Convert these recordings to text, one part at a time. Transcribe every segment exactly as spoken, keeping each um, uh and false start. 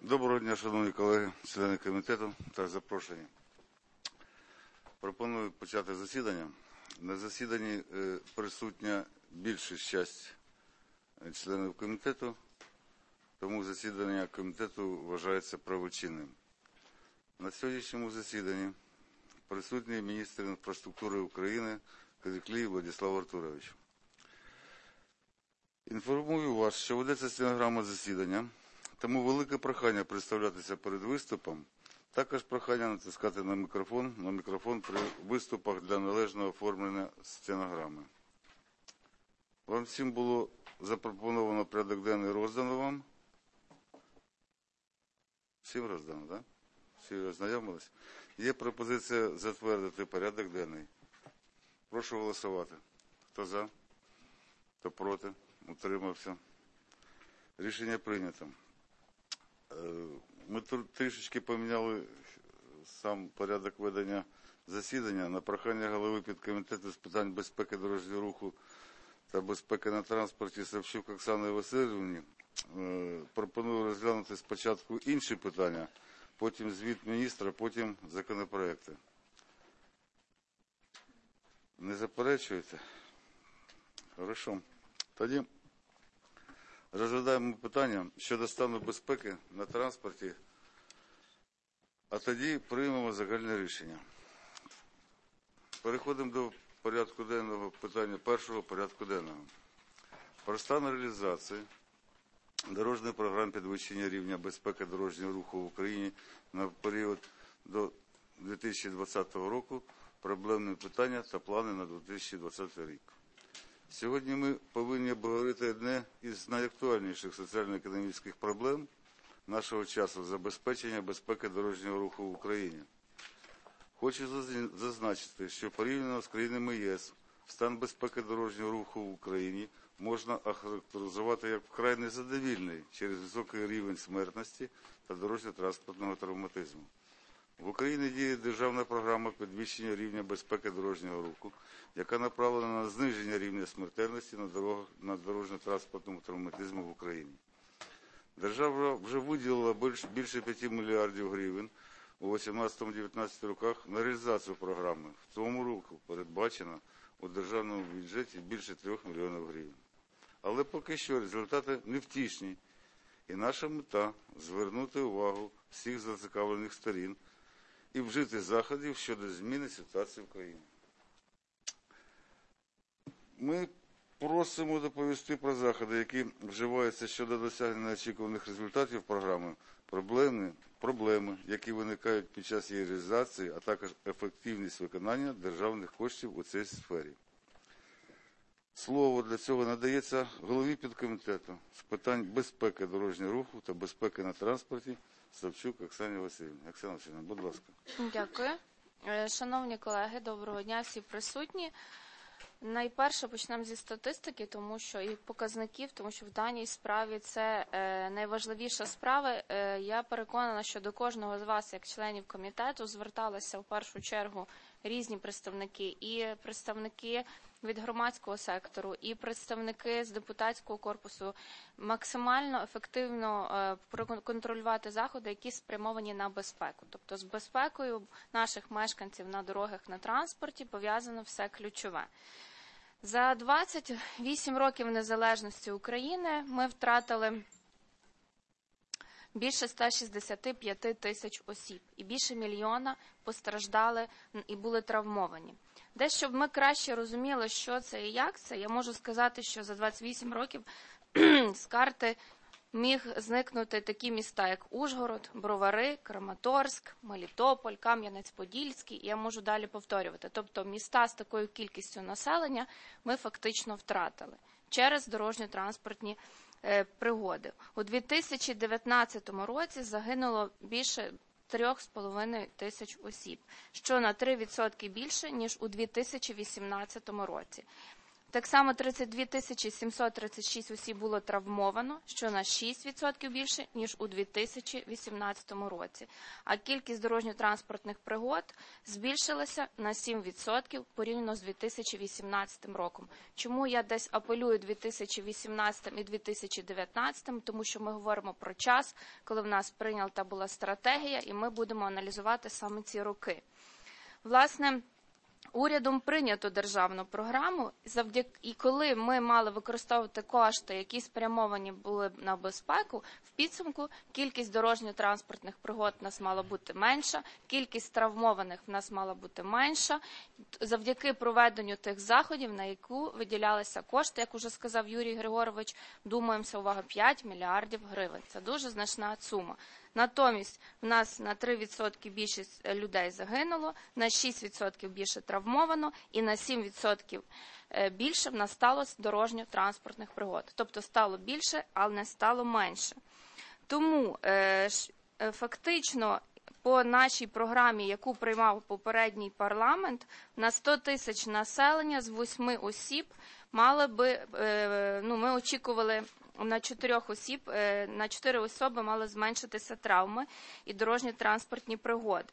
Доброго дня, шановні колеги, члени комітету та запрошені. Пропоную почати засідання. На засіданні присутня більша частина членів комітету, тому засідання комітету вважається правочинним. На сьогоднішньому засіданні присутній міністр інфраструктури України Козаклій Владислав Артурович. Інформую вас, що ведеться стенограма засідання, тому велике прохання представлятися перед виступом, також прохання натискати на мікрофон, на мікрофон при виступах для належного оформлення стенограми. Вам всім було запропоновано порядок денний, роздано вам. Всім роздано, так? Всі ознайомились? Є пропозиція затвердити порядок денний. Прошу голосувати. Хто за? Хто проти? Утримався. Рішення прийнято. Ми трішечки поміняли сам порядок ведення засідання. На прохання голови підкомітету з питань безпеки дорожнього руху та безпеки на транспорті Савчук Оксани Васильівні пропоную розглянути спочатку інші питання, потім звіт міністра, потім законопроекти. Не заперечуєте? Хорошо. Тоді розглядаємо питання щодо стану безпеки на транспорті, а тоді приймемо загальне рішення. Переходимо до порядку денного питання, першого порядку денного. Про стан реалізації дорожньої програми підвищення рівня безпеки дорожнього руху в Україні на період до дві тисячі двадцятого року, проблемні питання та плани на дві тисячі двадцятий рік. Сьогодні ми повинні обговорити одне із найактуальніших соціально-економічних проблем нашого часу – забезпечення безпеки дорожнього руху в Україні. Хочу зазначити, що порівняно з країнами ЄС стан безпеки дорожнього руху в Україні можна охарактеризувати як вкрай незадовільний через високий рівень смертності та дорожньо-транспортного травматизму. В Україні діє державна програма підвищення рівня безпеки дорожнього руху, яка направлена на зниження рівня смертельності на дорогах на дорожньо-транспортному травматизму в Україні. Держава вже виділила більше п'яти мільярдів гривень у вісімнадцятому-дев'ятнадцятому роках на реалізацію програми. В цьому році передбачено у державному бюджеті більше трьох мільйонів гривень. Але поки що результати невтішні. І наша мета – звернути увагу всіх зацікавлених сторін і вжити заходів щодо зміни ситуації в країні. Ми просимо доповісти про заходи, які вживаються щодо досягнення очікуваних результатів програми, проблеми, проблеми, які виникають під час її реалізації, а також ефективність виконання державних коштів у цій сфері. Слово для цього надається голові підкомітету з питань безпеки дорожнього руху та безпеки на транспорті Савчук Оксані Васильівні. Оксана Васильівна, будь ласка. Дякую. Шановні колеги, доброго дня, всі присутні. Найперше почнемо зі статистики, тому що і показників, тому що в даній справі це е, найважливіша справа. Е, я переконана, що до кожного з вас, як членів комітету, зверталися в першу чергу різні представники, і представники від громадського сектору, і представники з депутатського корпусу, максимально ефективно е, контролювати заходи, які спрямовані на безпеку. Тобто з безпекою наших мешканців на дорогах, на транспорті пов'язано все ключове. За двадцять вісім років незалежності України ми втратили більше ста шістдесяти п'яти тисяч осіб і більше мільйона постраждали і були травмовані. Де, щоб ми краще розуміли, що це і як це, я можу сказати, що за двадцять вісім років з карти міг зникнути такі міста, як Ужгород, Бровари, Краматорськ, Мелітополь, Кам'янець-Подільський, і я можу далі повторювати. Тобто міста з такою кількістю населення ми фактично втратили через дорожньо-транспортні е, пригоди. У дві тисячі дев'ятнадцятому році загинуло більше трьох з половиною тисяч осіб, що на три відсотки більше, ніж у дві тисячі вісімнадцятому році. Так само тридцять дві тисячі сімсот тридцять шість осіб було травмовано, що на шість відсотків більше, ніж у дві тисячі вісімнадцятому році. А кількість дорожньо-транспортних пригод збільшилася на сім відсотків порівняно з дві тисячі вісімнадцятим роком. Чому я десь апелюю дві тисячі вісімнадцятим і дві тисячі дев'ятнадцятим? Тому що ми говоримо про час, коли в нас прийнята була стратегія, і ми будемо аналізувати саме ці роки. Власне, урядом прийнято державну програму, завдяки і коли ми мали використовувати кошти, які спрямовані були на безпеку, в підсумку кількість дорожньо-транспортних пригод в нас мала бути менша, кількість травмованих в нас мала бути менша, завдяки проведенню тих заходів, на яку виділялися кошти, як уже сказав Юрій Григорович, думаємося, увага, п'ять мільярдів гривень. Це дуже значна сума. Натомість в нас на три відсотки більше людей загинуло, на шість відсотків більше травмовано і на сім відсотків більше в нас стало дорожньо-транспортних пригод. Тобто стало більше, але не стало менше. Тому е, е, фактично по нашій програмі, яку приймав попередній парламент, на сто тисяч населення з восьми осіб мали би, е, ну, ми очікували, на чотирьох осіб, на чотири особи мали зменшитися травми і дорожньо-транспортні пригоди.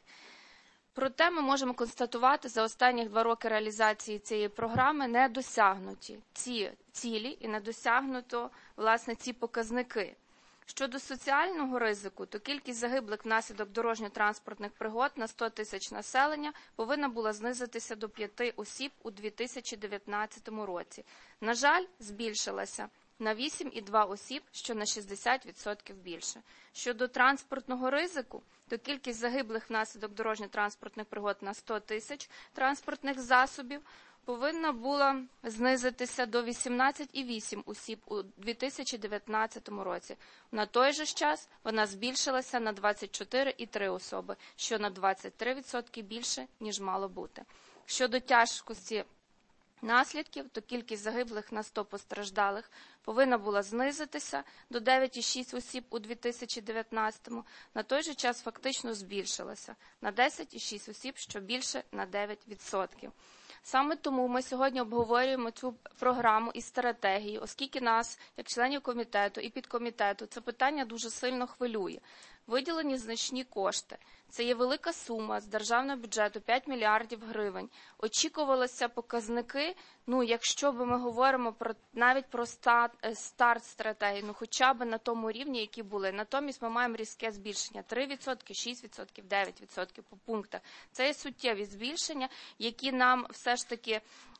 Проте ми можемо констатувати, за останні два роки реалізації цієї програми не досягнуті ці цілі і не досягнуто, власне, ці показники. Щодо соціального ризику, то кількість загиблих внаслідок дорожньо-транспортних пригод на сто тисяч населення повинна була знизитися до п'яти осіб у дві тисячі дев'ятнадцятому році. На жаль, збільшилася на вісім і два осіб, що на шістдесят відсотків більше. Щодо транспортного ризику, то кількість загиблих внаслідок дорожньо-транспортних пригод на сто тисяч транспортних засобів повинна була знизитися до вісімнадцять і вісім осіб у дві тисячі дев'ятнадцятому році. На той же час вона збільшилася на двадцять чотири і три особи, що на двадцять три відсотки більше, ніж мало бути. Щодо тяжкості наслідків, то кількість загиблих на сто постраждалих повинна була знизитися до дев'ять і шість осіб у дві тисячі дев'ятнадцятому, на той же час фактично збільшилася на десять і шість осіб, що більше на дев'ять відсотків. Саме тому ми сьогодні обговорюємо цю програму і стратегію, оскільки нас, як членів комітету і підкомітету, це питання дуже сильно хвилює. Виділені значні кошти. Це є велика сума з державного бюджету п'ять мільярдів гривень. Очікувалися показники, ну, якщо б ми говоримо про навіть про старт, старт стратегії, ну, хоча б на тому рівні, які були. Натомість ми маємо різке збільшення три відсотки, шість відсотків, дев'ять відсотків по пунктах. Це є суттєві збільшення, які нам все ж таки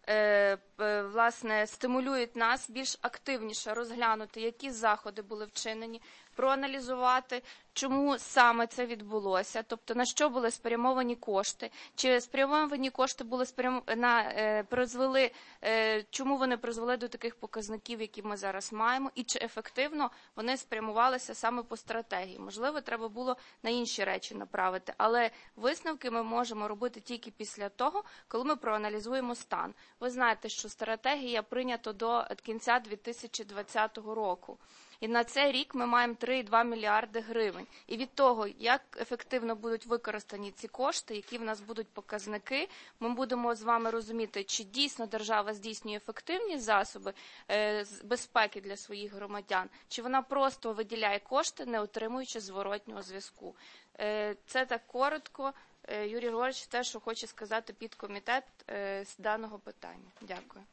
Е, е, власне, стимулюють нас більш активніше розглянути, які заходи були вчинені, проаналізувати, чому саме це відбулося, тобто на що були спрямовані кошти, чи спрямовані кошти були спрям... на, е, призвели, е, чому вони призвели до таких показників, які ми зараз маємо, і чи ефективно вони спрямувалися саме по стратегії. Можливо, треба було на інші речі направити, але висновки ми можемо робити тільки після того, коли ми проаналізуємо стан. Ви знаєте, що стратегія прийнята до кінця дві тисячі двадцятого року. І на цей рік ми маємо три і два мільярди гривень. І від того, як ефективно будуть використані ці кошти, які в нас будуть показники, ми будемо з вами розуміти, чи дійсно держава здійснює ефективні засоби е, безпеки для своїх громадян, чи вона просто виділяє кошти, не отримуючи зворотнього зв'язку. Е, це так коротко. Е, Юрій Григорович те, що хоче сказати підкомітет е, з даного питання. Дякую.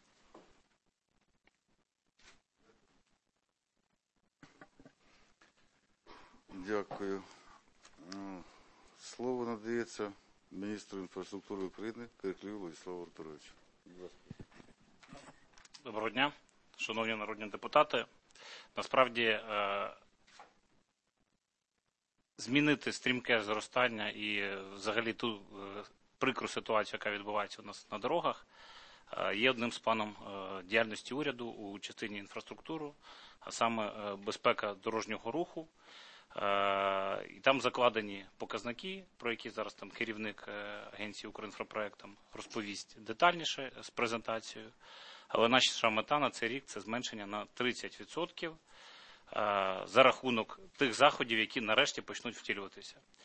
Дякую. Слово надається міністру інфраструктури України Кириклію Владиславу Артуровичу. Доброго дня, шановні народні депутати. Насправді, змінити стрімке зростання і взагалі ту прикру ситуацію, яка відбувається у нас на дорогах, є одним з планом діяльності уряду у частині інфраструктури, а саме безпека дорожнього руху. І там закладені показники, про які зараз там керівник агенції «Укрінфропроектом» розповість детальніше з презентацією. Але наша мета на цей рік – це зменшення на тридцять відсотків за рахунок тих заходів, які нарешті почнуть втілюватися.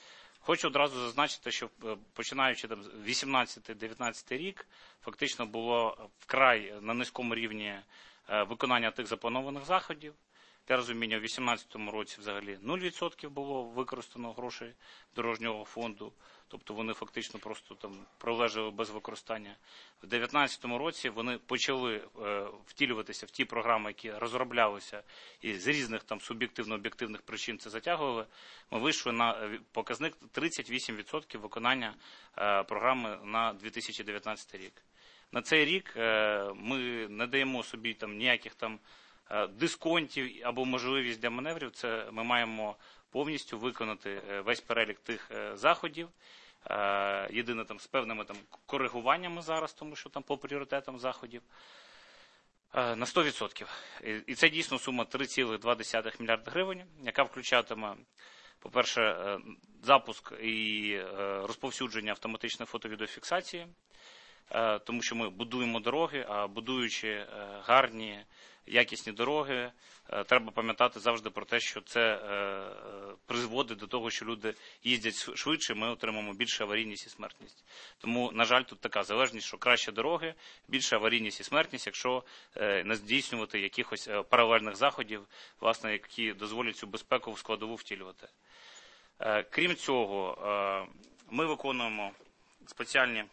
Хочу одразу зазначити, що починаючи там вісімнадцятий-дев'ятнадцятий рік, фактично було вкрай на низькому рівні виконання тих запланованих заходів. Для розуміння, у дві тисячі вісімнадцятому році взагалі нуль відсотків було використано грошей дорожнього фонду, тобто вони фактично просто там пролежали без використання. У дві тисячі дев'ятнадцятому році вони почали е, втілюватися в ті програми, які розроблялися і з різних там суб'єктивно-об'єктивних причин це затягували. Ми вийшли на показник тридцять вісім відсотків виконання е, програми на дві тисячі дев'ятнадцятий рік. На цей рік е, ми не даємо собі там ніяких там дисконтів або можливість для маневрів. Це ми маємо повністю виконати весь перелік тих заходів, єдине там з певними там коригуваннями зараз, тому що там по пріоритетам заходів, на сто відсотків. І це дійсно сума три цілих дві десятих мільярда гривень, яка включатиме, по-перше, запуск і розповсюдження автоматичної фото-відеофіксації, тому що ми будуємо дороги, а будуючи гарні, якісні дороги, треба пам'ятати завжди про те, що це призводить до того, що люди їздять швидше, ми отримаємо більшу аварійність і смертність. Тому, на жаль, тут така залежність, що краще дороги, більша аварійність і смертність, якщо не здійснювати якихось паралельних заходів, власне, які дозволять цю безпекову складову втілювати. Крім цього, ми виконуємо спеціальні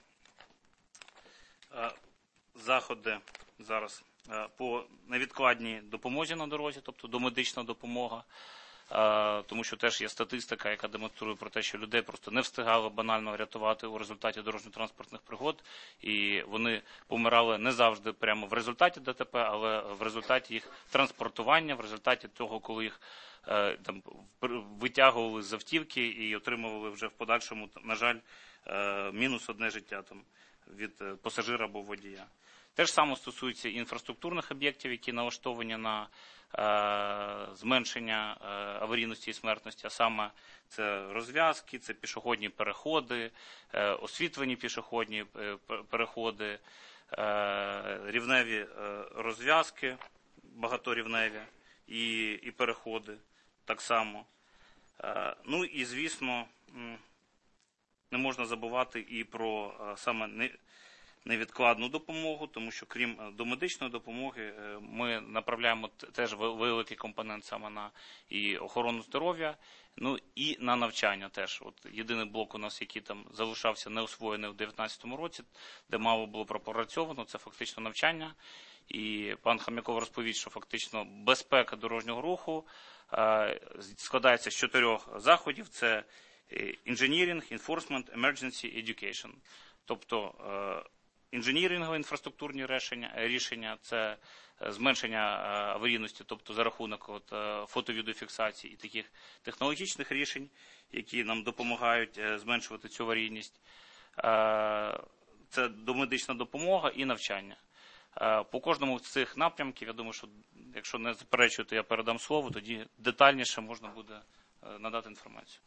заходи зараз по невідкладній допомозі на дорозі, тобто домедична допомога, тому що теж є статистика, яка демонструє про те, що людей просто не встигали банально рятувати у результаті дорожньо-транспортних пригод, і вони помирали не завжди прямо в результаті ДТП, але в результаті їх транспортування, в результаті того, коли їх там витягували з автівки і отримували вже в подальшому, на жаль, мінус одне життя там від пасажира або водія. Те ж саме стосується інфраструктурних об'єктів, які налаштовані на е, зменшення е, аварійності і смертності, а саме це розв'язки, це пішохідні переходи, е, освітлені пішохідні е, переходи, е, рівневі е, розв'язки, багаторівневі і, і переходи так само. Е, ну і, звісно, не можна забувати і про е, саме не, невідкладну допомогу, тому що крім домедичної допомоги ми направляємо теж великий компонент саме на і охорону здоров'я, ну і на навчання теж. От єдиний блок у нас, який там залишався неосвоєний у дві тисячі дев'ятнадцятому році, де мало було пропрацьовано, це фактично навчання. І пан Хомяков розповість, що фактично безпека дорожнього руху е, складається з чотирьох заходів. Це engineering, enforcement, emergency, education. Тобто е, інженірингові інфраструктурні рішення, рішення це зменшення аварійності, тобто за рахунок от, фото-відеофіксації і таких технологічних рішень, які нам допомагають зменшувати цю аварійність. Це домедична допомога і навчання. По кожному з цих напрямків, я думаю, що якщо не заперечуєте, я передам слово, тоді детальніше можна буде надати інформацію.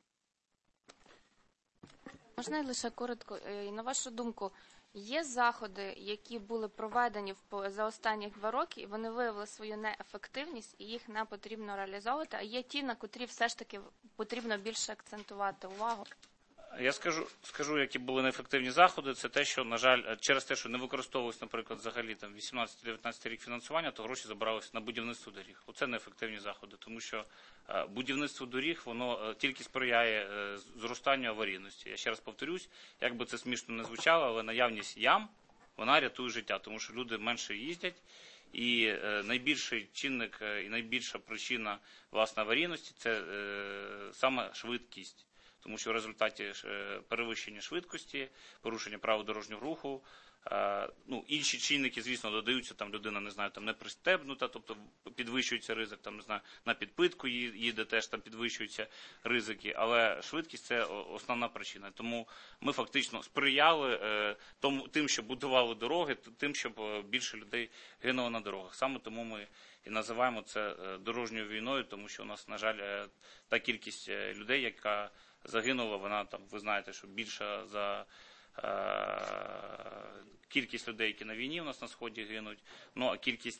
Можна лише коротко, на вашу думку, є заходи, які були проведені за останні два роки, і вони виявили свою неефективність, і їх не потрібно реалізовувати, а є ті, на котрі все ж таки потрібно більше акцентувати увагу? Я скажу, скажу, які були неефективні заходи. Це те, що, на жаль, через те, що не використовувалось, наприклад, взагалі там вісімнадцятий-дев'ятнадцятий рік фінансування, то гроші забиралися на будівництво доріг. Оце неефективні заходи, тому що будівництво доріг, воно тільки сприяє зростанню аварійності. Я ще раз повторюсь, як би це смішно не звучало, але наявність ям, вона рятує життя, тому що люди менше їздять. І найбільший чинник і найбільша причина, власне, аварійності – це саме швидкість. Тому що в результаті перевищення швидкості, порушення правил дорожнього руху, ну, інші чинники, звісно, додаються, там людина, не знаю, там не пристебнута, тобто підвищується ризик, там, не знаю, на підпитку їде, теж там підвищуються ризики, але швидкість – це основна причина. Тому ми фактично сприяли тому, тим, що будували дороги, тим, щоб більше людей гинуло на дорогах. Саме тому ми і називаємо це дорожньою війною, тому що у нас, на жаль, та кількість людей, яка загинула, вона там, ви знаєте, що більша за е, кількість людей, які на війні у нас на Сході гинуть, ну а кількість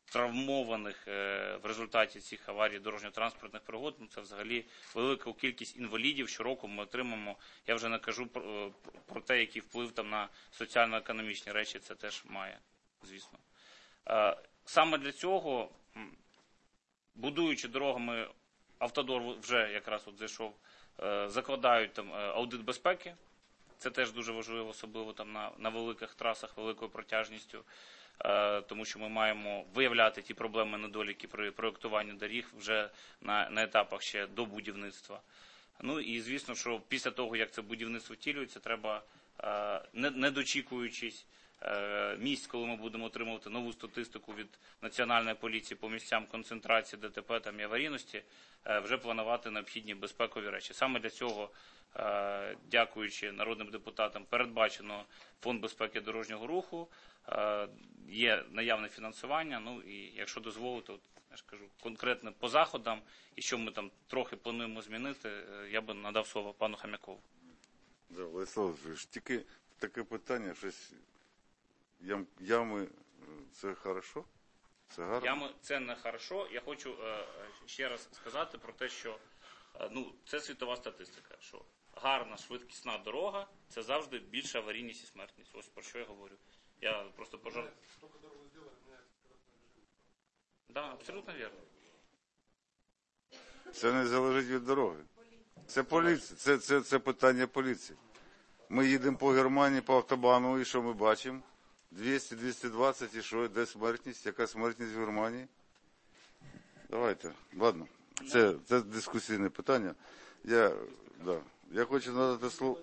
травмованих в результаті цих аварій дорожньо-транспортних пригод, ну, це взагалі велика кількість інвалідів щороку ми отримаємо. Я вже не кажу про, про те, який вплив там на соціально-економічні речі це теж має, звісно. Саме для цього, будуючи дорогами, Автодор вже якраз от зайшов, закладають там аудит безпеки. Це теж дуже важливо, особливо там на, на великих трасах, великою протяжністю, е, тому що ми маємо виявляти ті проблеми, недоліки при проєктуванні доріг вже на, на етапах ще до будівництва. Ну і звісно, що після того, як це будівництво втілюється, треба, е, не, не дочікуючись е, місць, коли ми будемо отримувати нову статистику від Національної поліції по місцям концентрації ДТП там, і аварійності, е, вже планувати необхідні безпекові речі. Саме для цього, дякуючи народним депутатам, передбачено Фонд безпеки дорожнього руху, є наявне фінансування, ну і якщо дозволите, от, я ж кажу, конкретно по заходам, і що ми там трохи плануємо змінити, я би надав слово пану Хомякову. Да, Владислав Владимирович, тільки таке питання, щось ям, ями, це хорошо? Це гарно? Ями це не хорошо. Я хочу ще раз сказати про те, що ну, це світова статистика, що гарна, швидкісна дорога – це завжди більша аварійність і смертність. Ось про що я говорю. Я просто пожар... Да, абсолютно вірно. Це не залежить від дороги. Це поліція, це, це, це питання поліції. Ми їдемо по Германії, по автобану, і що ми бачимо? двісті - двісті двадцять, і що? Де смертність? Яка смертність в Германії? Давайте, ладно. Це, це дискусійне питання. Я, да, я хочу надати слово.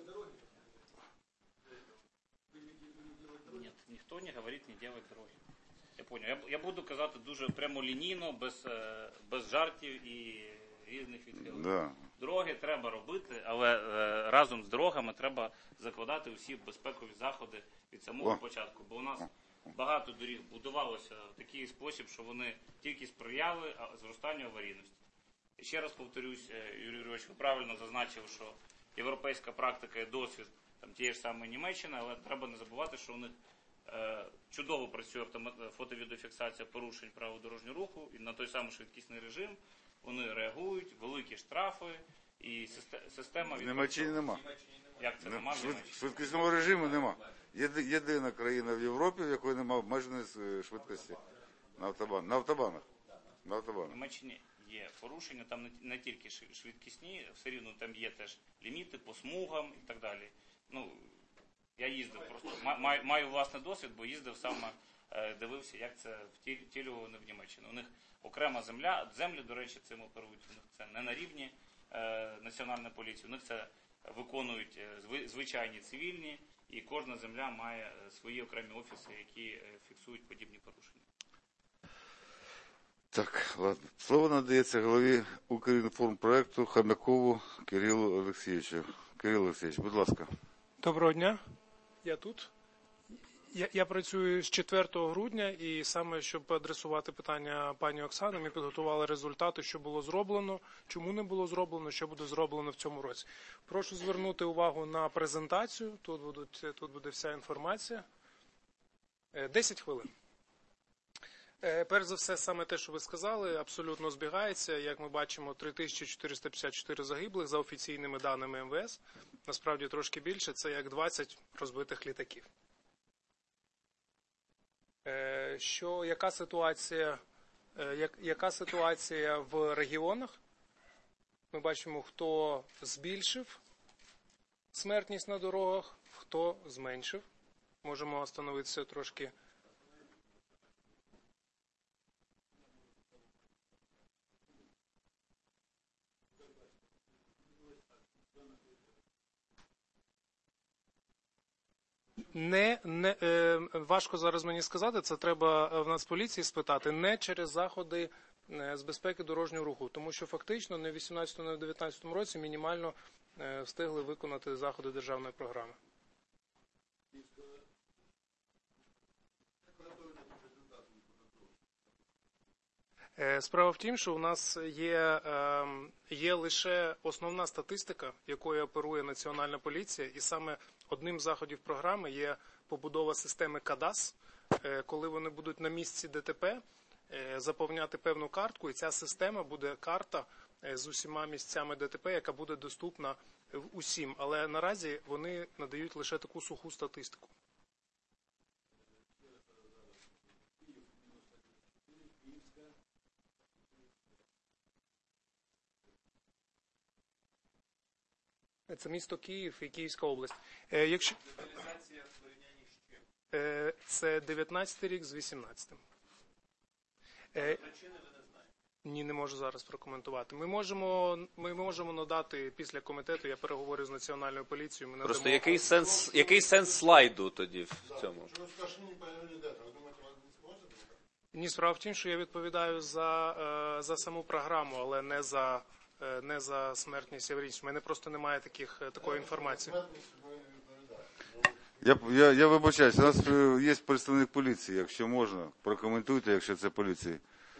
Ні, ніхто не говорить, не делать дороги. Я понял. Я, я буду казати дуже прямолінійно, без, без жартів і різних відхилень. Да. Дороги треба робити, але е, разом з дорогами треба закладати усі безпекові заходи від самого О. початку. Бо у нас багато доріг будувалося в такий спосіб, що вони тільки сприяли зростанню аварійності. І ще раз повторюсь, Юрій Юрійович, ви правильно зазначив, що європейська практика і досвід там, тієї ж самої Німеччини, але треба не забувати, що у них е, чудово працює фото-відеофіксація порушень правил дорожнього руху, і на той самий швидкісний режим вони реагують, великі штрафи, і система... В Німеччині нема. Як це нема? Швид, швидкісного режиму нема. Єди, єдина країна в Європі, в якої немає обмеженої швидкості на автобанах. На автобанах. На автобанах. В Німеччині є порушення, там не, не тільки швидкісні, все рівно там є теж ліміти по смугам і так далі. Ну, я їздив просто, маю, маю власний досвід, бо їздив саме, дивився, як це втілювали в Німеччині. У них окрема земля, землі, до речі, цим оперують, у них це не на рівні е, національної поліції, у них це виконують е, звичайні цивільні, і кожна земля має свої окремі офіси, які е, фіксують подібні порушення. Так, ладно. Слово надається голові Укрінформпроекту Хомякову Кирилу Олексійовичу. Кирило Олексійович, будь ласка. Доброго дня. Я тут. Я, я працюю з четвертого грудня, і саме, щоб адресувати питання пані Оксани, ми підготували результати, що було зроблено, чому не було зроблено, що буде зроблено в цьому році. Прошу звернути увагу на презентацію. Тут, будуть, тут буде вся інформація. десять хвилин. Перш за все, саме те, що ви сказали, абсолютно збігається. Як ми бачимо, три тисячі чотириста п'ятдесят чотири загиблих за офіційними даними ем ве ес. Насправді трошки більше, це як двадцять розбитих літаків. Що, яка ситуація, як, яка ситуація в регіонах? Ми бачимо, хто збільшив смертність на дорогах, хто зменшив. Можемо остановитися трошки. Не, не, е, важко зараз мені сказати, це треба в Нацполіції спитати, не через заходи е, з безпеки дорожнього руху, тому що фактично не в вісімнадцятому, не в дев'ятнадцятому році мінімально е, встигли виконати заходи державної програми. Е, справа в тім, що у нас є, е, є лише основна статистика, якою оперує Національна поліція, і саме одним з заходів програми є побудова системи КАДАС, коли вони будуть на місці ДТП, е, заповняти певну картку, і ця система буде карта е, з усіма місцями ДТП, яка буде доступна в усім. Але наразі вони надають лише таку суху статистику. Це місто Київ і Київська область. Е, якщо... Е, це дев'ятнадцятий рік з вісімнадцятим. Е, ні, не можу зараз прокоментувати. Ми можемо, ми можемо надати після комітету, я переговорю з Національною поліцією. Ми Просто надамо... який сенс, який сенс слайду тоді в цьому? Ні, справа в тім, що я відповідаю за, е, за саму програму, але не за, е, не за смертність і аварійність. У мене просто немає таких, такої інформації. Я, я, я вибачаюсь, у нас е, є представник поліції, якщо можна, прокоментуйте, якщо це поліція.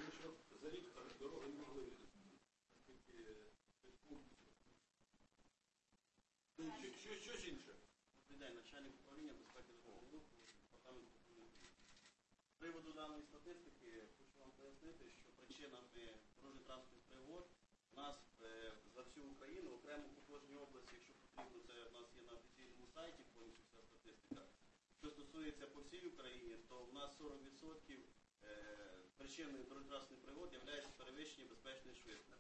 З приводу даної статистики хочу вам пояснити, що причинами дорожньо-транспортних пригод у нас е, за всю Україну, окремо по кожній області, якщо потрібно, це в нас є на офіційному сайті повністю вся статистика. Що стосується по всій Україні, то в нас сорок відсотків е, причиною дорожньо-транспортних пригод є перевищення безпечної швидкості.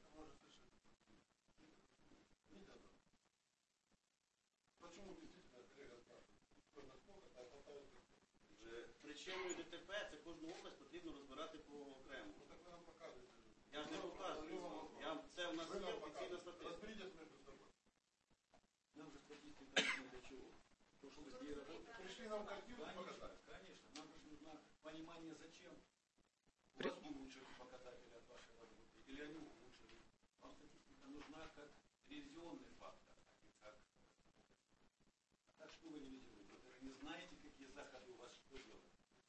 Причиною ДТП це кожну область потрібно розбирати по окремо. Я ж не показую. Я, це у нас є офіційна статистика. Нам же статистика не для чего. То, что везде работает. Пришли нам картину показать. Конечно. Нам же нужно понимание, зачем. У вас улучшили показатели от вашей работы. Или они ухудшили. Вам статистика нужна как ревизионный фактор, а не как... А так что вы не везете? Вы не знаете, какие заходы у вас что делать.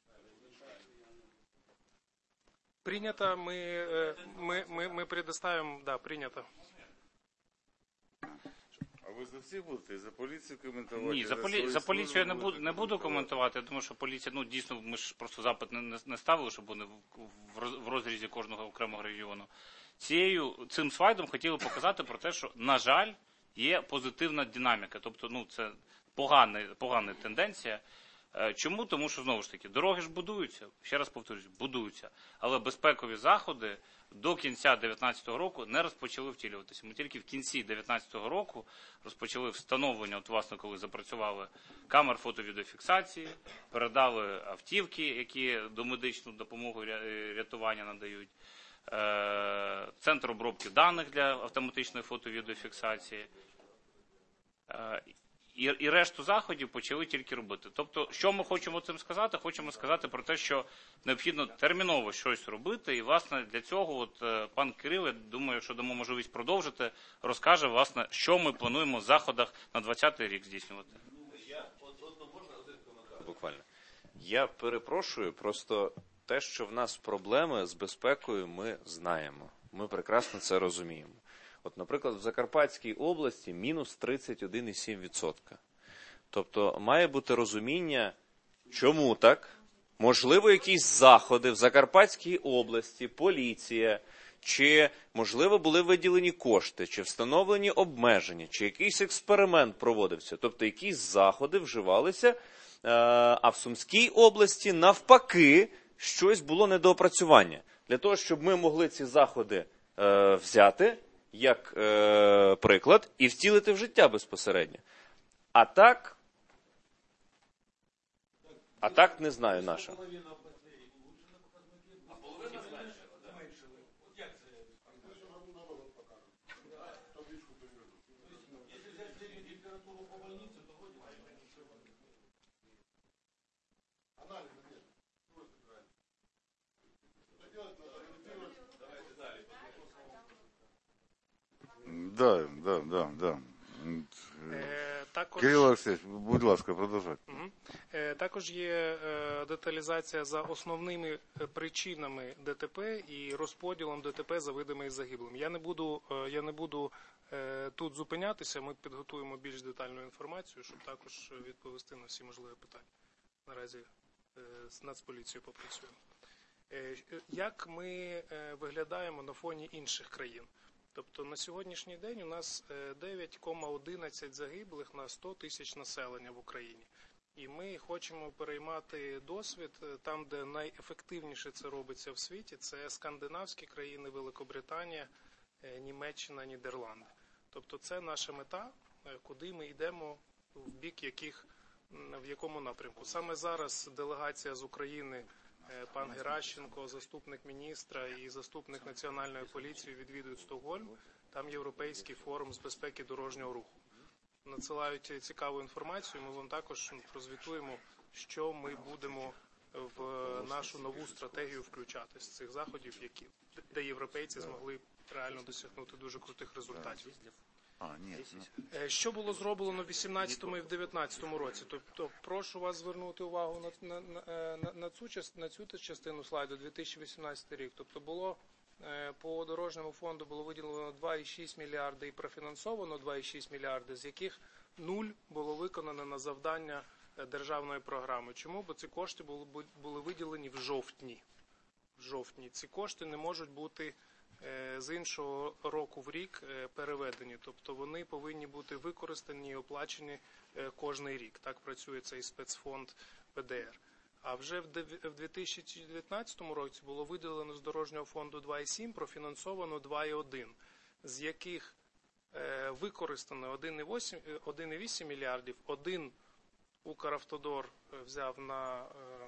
Принято, мы, мы, мы, мы предоставим, да, принято. А ви за всіх будете? І за поліцію коментувати? Ні, за, полі... свої за поліцію я не служби буду, не буду коментувати, тому що поліція, ну дійсно, ми ж просто запит не, не, не ставили, щоб вони в, в роз- в розрізі кожного окремого регіону. Цією, цим слайдом хотіли показати про те, що, на жаль, є позитивна динаміка, тобто, ну, це погана, погана тенденція. Е, Чому? Тому що, знову ж таки, дороги ж будуються, ще раз повторюсь, будуються, але безпекові заходи до кінця дві тисячі дев'ятнадцятого року не розпочали втілюватися. Ми тільки в кінці дві тисячі дев'ятнадцятого року розпочали встановлення, от власне, коли запрацювали камер фото-відеофіксації, передали автівки, які домедичну допомогу ря- рятування надають, е, центр обробки даних для автоматичної фото-відеофіксації. Е, І, і решту заходів почали тільки робити. Тобто, що ми хочемо цим сказати? Хочемо сказати про те, що необхідно терміново щось робити. І, власне, для цього от, е, пан Кирил, я думаю, якщо дамо можливість продовжити, розкаже, власне, що ми плануємо в заходах на двадцятий рік здійснювати. Буквально. Я перепрошую, просто те, що в нас проблеми з безпекою, ми знаємо. Ми прекрасно це розуміємо. От, наприклад, в Закарпатській області мінус тридцять один цілих сім десятих відсотка. Тобто має бути розуміння, чому так. Можливо, якісь заходи в Закарпатській області, поліція, чи, можливо, були виділені кошти, чи встановлені обмеження, чи якийсь експеримент проводився. Тобто якісь заходи вживалися, а в Сумській області, навпаки, щось було недоопрацювання. Для того, щоб ми могли ці заходи е, взяти, як е, приклад, і втілити в життя безпосередньо. А так, а так не знаю наша. Да, да, да, да. Е, також... Кирило Олексійович, будь ласка, продовжуйте. Мгм. Е, Також є е, деталізація за основними е, причинами ДТП і розподілом ДТП за видами і загиблими. Я не буду, е, я не буду е, тут зупинятися, ми підготуємо більш детальну інформацію, щоб також відповісти на всі можливі питання. Наразі е, з Нацполіцією попрацюємо. Е, Як ми е, виглядаємо на фоні інших країн? Тобто на сьогоднішній день у нас е, дев'ять цілих одинадцять загиблих на сто тисяч населення в Україні. І ми хочемо переймати досвід е, там, де найефективніше це робиться в світі. Це скандинавські країни, Великобританія, е, Німеччина, Нідерланди. Тобто це наша мета, е, куди ми йдемо, в бік яких, м, в якому напрямку. Саме зараз делегація з України, е, пан Геращенко, заступник міністра і заступник Національної поліції відвідують Стокгольм. Там Європейський форум з безпеки дорожнього руху. Надсилають цікаву інформацію, ми вам також прозвітуємо, що ми будемо в нашу нову стратегію включати з цих заходів, які, де європейці змогли реально досягнути дуже крутих результатів. А, ні. Е, Що було зроблено в вісімнадцятому і в дев'ятнадцятому році? Тобто, прошу вас звернути увагу на, на, на, на, на, цю, част- на цю частину слайду, дві тисячі вісімнадцятий рік. Тобто, було е, по дорожньому фонду було виділено два цілих шість мільярди і профінансовано два цілих шість мільярди, з яких нуль було виконано на завдання е, державної програми. Чому? Бо ці кошти були, бу- були виділені в жовтні. В жовтні. Ці кошти не можуть бути е, з іншого року в рік е, переведені. Тобто вони повинні бути використані і оплачені е, кожний рік. Так працює цей спецфонд Пе Де Ер. А вже в дев- в дві тисячі дев'ятнадцятому році було виділено з дорожнього фонду два цілих сім, профінансовано два цілих один, з яких е, використано один цілих вісім- е, один цілих вісім мільярдів, один Укравтодор е, взяв на е,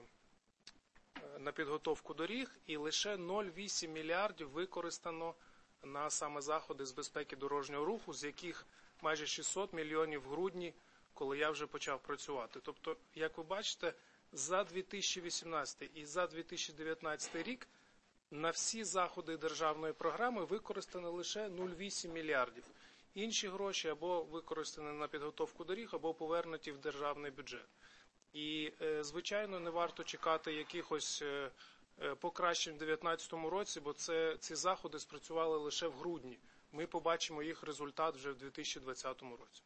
на підготовку доріг, і лише нуль цілих вісім мільярдів використано на саме заходи з безпеки дорожнього руху, з яких майже шістсот мільйонів в грудні, коли я вже почав працювати. Тобто, як ви бачите, за дві тисячі вісімнадцятий і за дві тисячі дев'ятнадцятий рік на всі заходи державної програми використано лише нуль цілих вісім мільярдів. Інші гроші або використані на підготовку доріг, або повернуті в державний бюджет. І, е, звичайно, не варто чекати якихось е, е, покращень в дві тисячі дев'ятнадцятому році, бо це, ці заходи спрацювали лише в грудні. Ми побачимо їх результат вже в дві тисячі двадцятому році.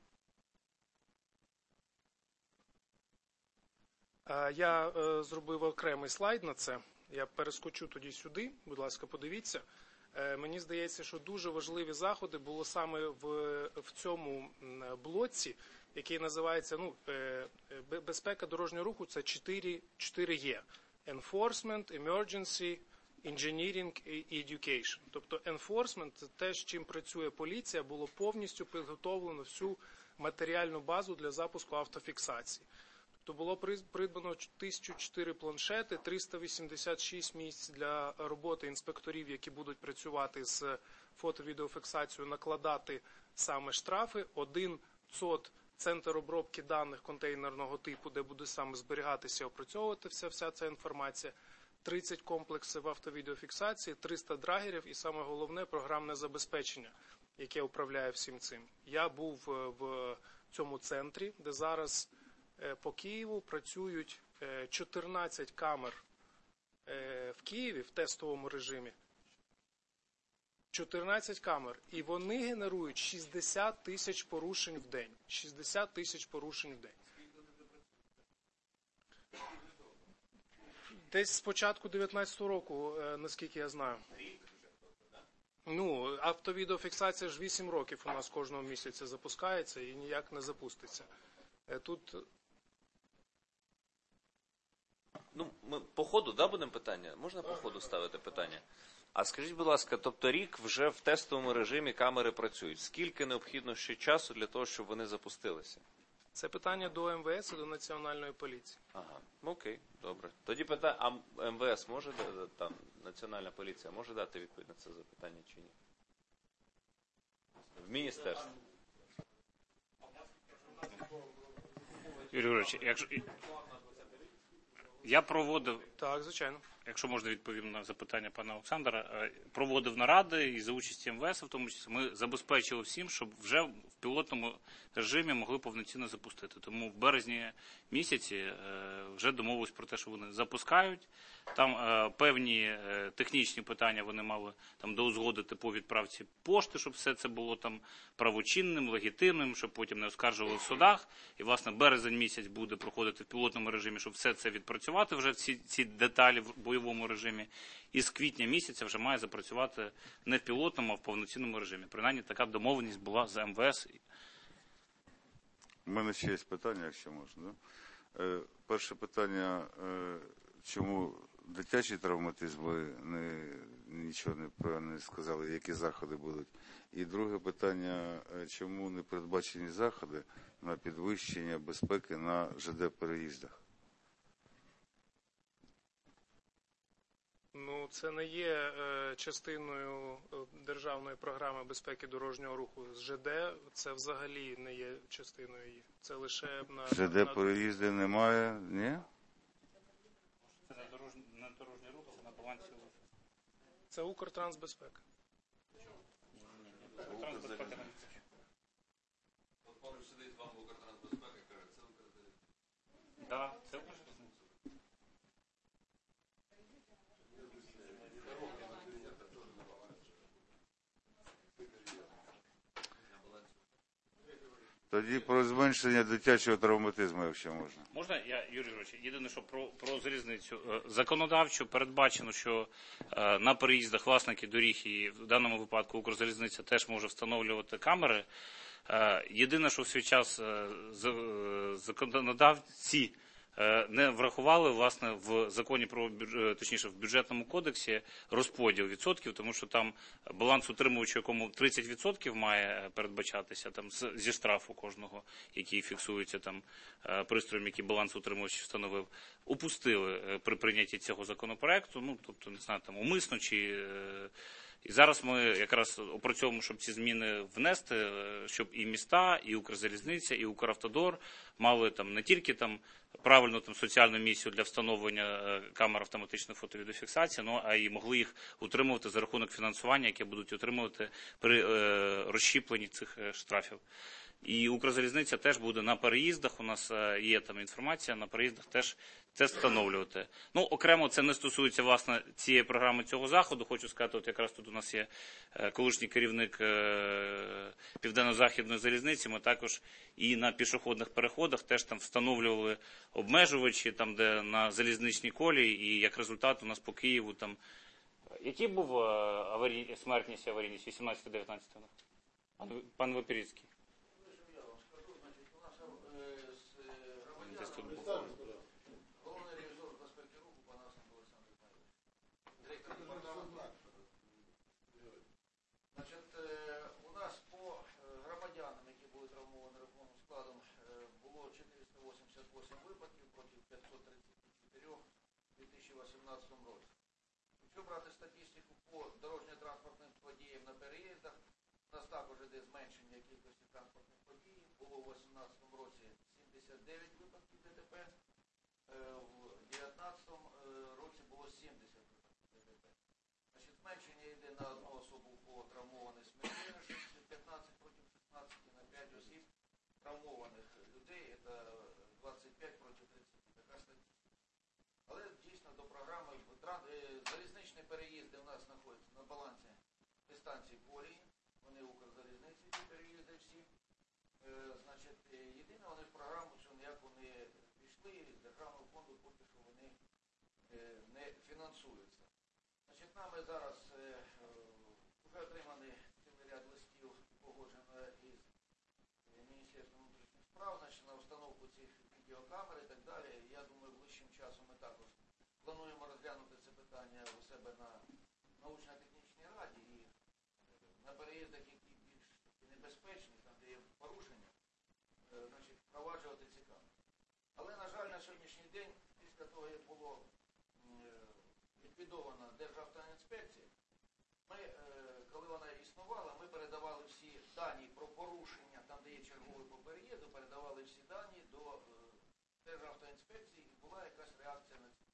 Е, Я е, зробив окремий слайд на це. Я перескочу тоді сюди. Будь ласка, подивіться. Е, Мені здається, що дуже важливі заходи було саме в, в цьому м, блоці, який називається, ну, е, бе- безпека дорожнього руху, це чотири Е. Enforcement, Emergency, Engineering і Education. Тобто enforcement – це те, з чим працює поліція, було повністю підготовлено всю матеріальну базу для запуску автофіксації. Тобто було приз- придбано тисяча чотири планшети, триста вісімдесят шість місць для роботи інспекторів, які будуть працювати з фото-відеофіксацією, накладати саме штрафи, один ЦОД, центр обробки даних контейнерного типу, де буде саме зберігатися і опрацьовуватися вся ця інформація, тридцять комплексів автовідеофіксації, триста драгерів і, саме головне, програмне забезпечення, яке управляє всім цим. Я був е, в цьому центрі, де зараз е, по Києву працюють е, чотирнадцять камер е, в Києві в тестовому режимі, чотирнадцять камер, і вони генерують шістдесят тисяч порушень в день. шістдесят тисяч порушень в день. Десь з початку дев'ятнадцятого року, е, наскільки я знаю. Ну, автовідеофіксація ж вісім років у нас кожного місяця запускається і ніяк не запуститься. Е, Тут Ну, ми по ходу, да, будемо питання? Можна по ходу ставити питання? А скажіть, будь ласка, тобто рік вже в тестовому режимі камери працюють. Скільки необхідно ще часу для того, щоб вони запустилися? це питання до Ем Ве Ес і до Національної поліції. Ага, окей, добре. Тоді питання, а Ем Ве Ес може, да- там, Національна поліція може дати відповідь на це запитання чи ні? В міністерстві. Юрій Григорович, якщо я проводив, Так, звичайно. якщо можна відповім на запитання пана Олександра, е, проводив наради і за участі Ем Ве Ес, в тому числі ми забезпечили всім, щоб вже в пілотному режимі могли повноцінно запустити. Тому в березні місяці е, вже домовились про те, що вони запускають. Там е, певні е, технічні питання вони мали там доузгодити по відправці пошти, щоб все це було там правочинним, легітимним, щоб потім не оскаржували в судах. І, власне, березень місяць буде проходити в пілотному режимі, щоб все це відпрацювати вже ці, ці деталі в бойовому режимі. І з квітня місяця вже має запрацювати не в пілотному, а в повноцінному режимі. Принаймні така домовленість була з ем ве ес. У мене ще є питання, якщо можна. Да? Е, перше питання, е, чому дитячий травматизм, ви не, нічого не, не сказали, які заходи будуть. І друге питання, е, чому не передбачені заходи на підвищення безпеки на ЖД-переїздах? Ну, це не є е, частиною е, державної програми безпеки дорожнього руху з ЖД. Це взагалі не є частиною її. Це лише на ЖД-переїзди немає, ні? Це не дорожній, не дорожній рух, це на балансі. Це Укртрансбезпека. Укртрансбезпека. От поруч сидить вам Укртрансбезпека і каже, це Укрзалізниця. Так, це Укрзалізниця. Тоді про зменшення дитячого травматизму, якщо можна. Можна, я, Юрій Григорович, єдине, що про, про залізницю. Е, Законодавчо передбачено, що е, на переїздах власники доріг і в даному випадку Укрзалізниця теж може встановлювати камери. Е, Єдине, що в свій час е, з- е, законодавці е, не врахували, власне, в законі про бюдж- точніше, в бюджетному кодексі розподіл відсотків, тому що там баланс утримувача, якому тридцять відсотків має передбачатися там з- зі штрафу кожного, який фіксується там е, пристроєм, який баланс утримувач встановив, упустили е, при прийнятті цього законопроекту, ну, тобто, не знаю, там умисно чи е, і зараз ми якраз опрацьовуємо, щоб ці зміни внести, е, щоб і міста, і Укрзалізниця, і Укравтодор мали там не тільки там правильну там соціальну місію для встановлення е, камер автоматичної фотовідеофіксації, ну а й могли їх утримувати за рахунок фінансування, яке будуть отримувати при е, розщіпленні цих е, штрафів. І Укрзалізниця теж буде на переїздах, у нас е, є там інформація, на переїздах теж це встановлювати. Ну, окремо це не стосується, власне, цієї програми, цього заходу. Хочу сказати, от якраз тут у нас є е, колишній керівник е, Південно-Західної залізниці, ми також і на пішохідних переходах теж там встановлювали обмежувачі, там, де на залізничній колії, і як результат у нас по Києву там. Який був е, аварій... смертність і аварійність вісімнадцятого-дев'ятнадцятого року? Пан, пан Вапірівський. Десь тут був. Головний ревізор безпеки руху пан Олександр Олександрович. Директор департаменту. Значить, е, у нас по е, громадянам, які були травмовані рухомим складом, е, було чотириста вісімдесят вісім випадків проти п'ятсот тридцять чотири у дві тисячі вісімнадцятому році. Якщо брати статистику по дорожньо-транспортним подіям на переїздах, у нас також іде зменшення кількості транспортних подій. Було у дві тисячі вісімнадцятому році сімдесят дев'ять випадків ДТП, в дев'ятнадцятому році було сімдесят випадків ДТП. Значить, зменшення йде на одну особу по травмованій смертельності, п'ятнадцять проти шістнадцяти, на п'ять осіб травмованих людей, це двадцять п'ять проти тридцяти, така статистика. Але дійсно до програми залізничні переїзди у нас знаходяться на балансі дистанції колії, вони Укрзалізниці ці переїзди всі. Значить, єдине, вони в програму, що ніяк вони пішли, з державного фонду поки що вони не фінансуються. Значить, нами зараз вже отриманий цілий ряд листів, погоджено із Міністерством внутрішніх справ, значить, на установку цих відеокамер і так далі. Я думаю, ближчим часом ми також плануємо розглянути це питання у себе на научно-технічній раді і на переїздах, які більш небезпечні, там, де є порушення, значить, впроваджувати ці камери. Але, на жаль, на сьогоднішній день, після того, як було ліквідована Державтоінспекція, ми, коли вона існувала, ми передавали всі дані про порушення, там, де є черговий по переїзду, передавали всі дані до Державтоінспекції, і була якась реакція на це.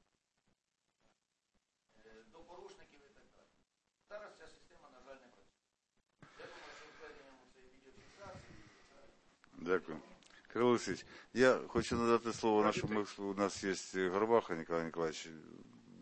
До порушників і так далі. Зараз ця система, на жаль, не працює. Я думаю, що введенням цієї відеофіксації. Дякую. Кирило Олексійович, я хочу надати слово нашому, у нас є Горбаха Ніколай Ніколаєвич.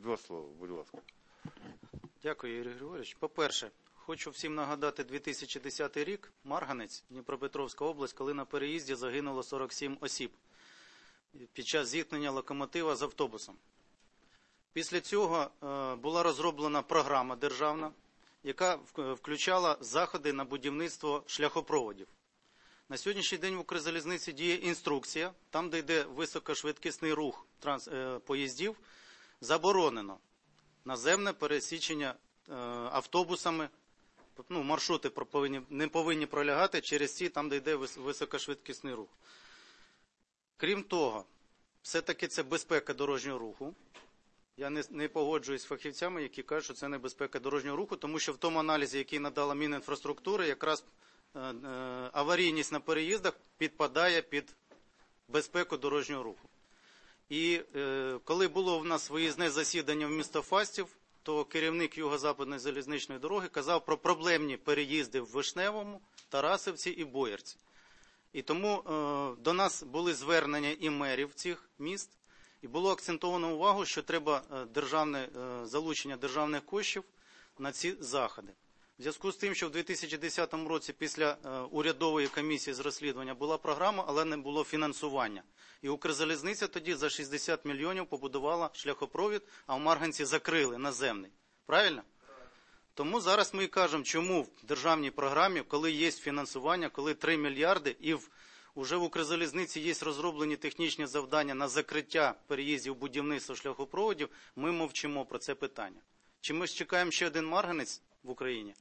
два слова, будь ласка. Дякую, Юрій Григорович. По-перше, хочу всім нагадати дві тисячі десятий рік, Марганець, Дніпропетровська область, коли на переїзді загинуло сорок сім осіб під час зіткнення локомотива з автобусом. Після цього е, була розроблена програма державна, яка включала заходи на будівництво шляхопроводів. На сьогоднішній день в Укрзалізниці діє інструкція, там, де йде високошвидкісний рух транс, е, поїздів, заборонено наземне пересічення е, автобусами, ну, маршрути повинні, не повинні пролягати через ці, там, де йде високошвидкісний рух. Крім того, все-таки це безпека дорожнього руху. Я не, не погоджуюсь з фахівцями, які кажуть, що це не безпека дорожнього руху, тому що в тому аналізі, який надала Мінінфраструктури, якраз е, е, аварійність на переїздах підпадає під безпеку дорожнього руху. І е, коли було в нас виїзне засідання в місто Фастів, то керівник Юго-Западної залізничної дороги казав про проблемні переїзди в Вишневому, Тарасівці і Боярці. І тому е, до нас були звернення і мерів цих міст, і було акцентовано увагу, що треба державне, е, залучення державних коштів на ці заходи. В зв'язку з тим, що в дві тисячі десятому році після е, урядової комісії з розслідування була програма, але не було фінансування. І Укрзалізниця тоді за шістдесят мільйонів побудувала шляхопровід, а в Марганці закрили наземний. Правильно? Тому зараз ми і кажемо, чому в державній програмі, коли є фінансування, коли три мільярди, і в, вже в Укрзалізниці є розроблені технічні завдання на закриття переїздів будівництва шляхопроводів, ми мовчимо про це питання. Чи ми ж чекаємо ще один Марганець в Україні?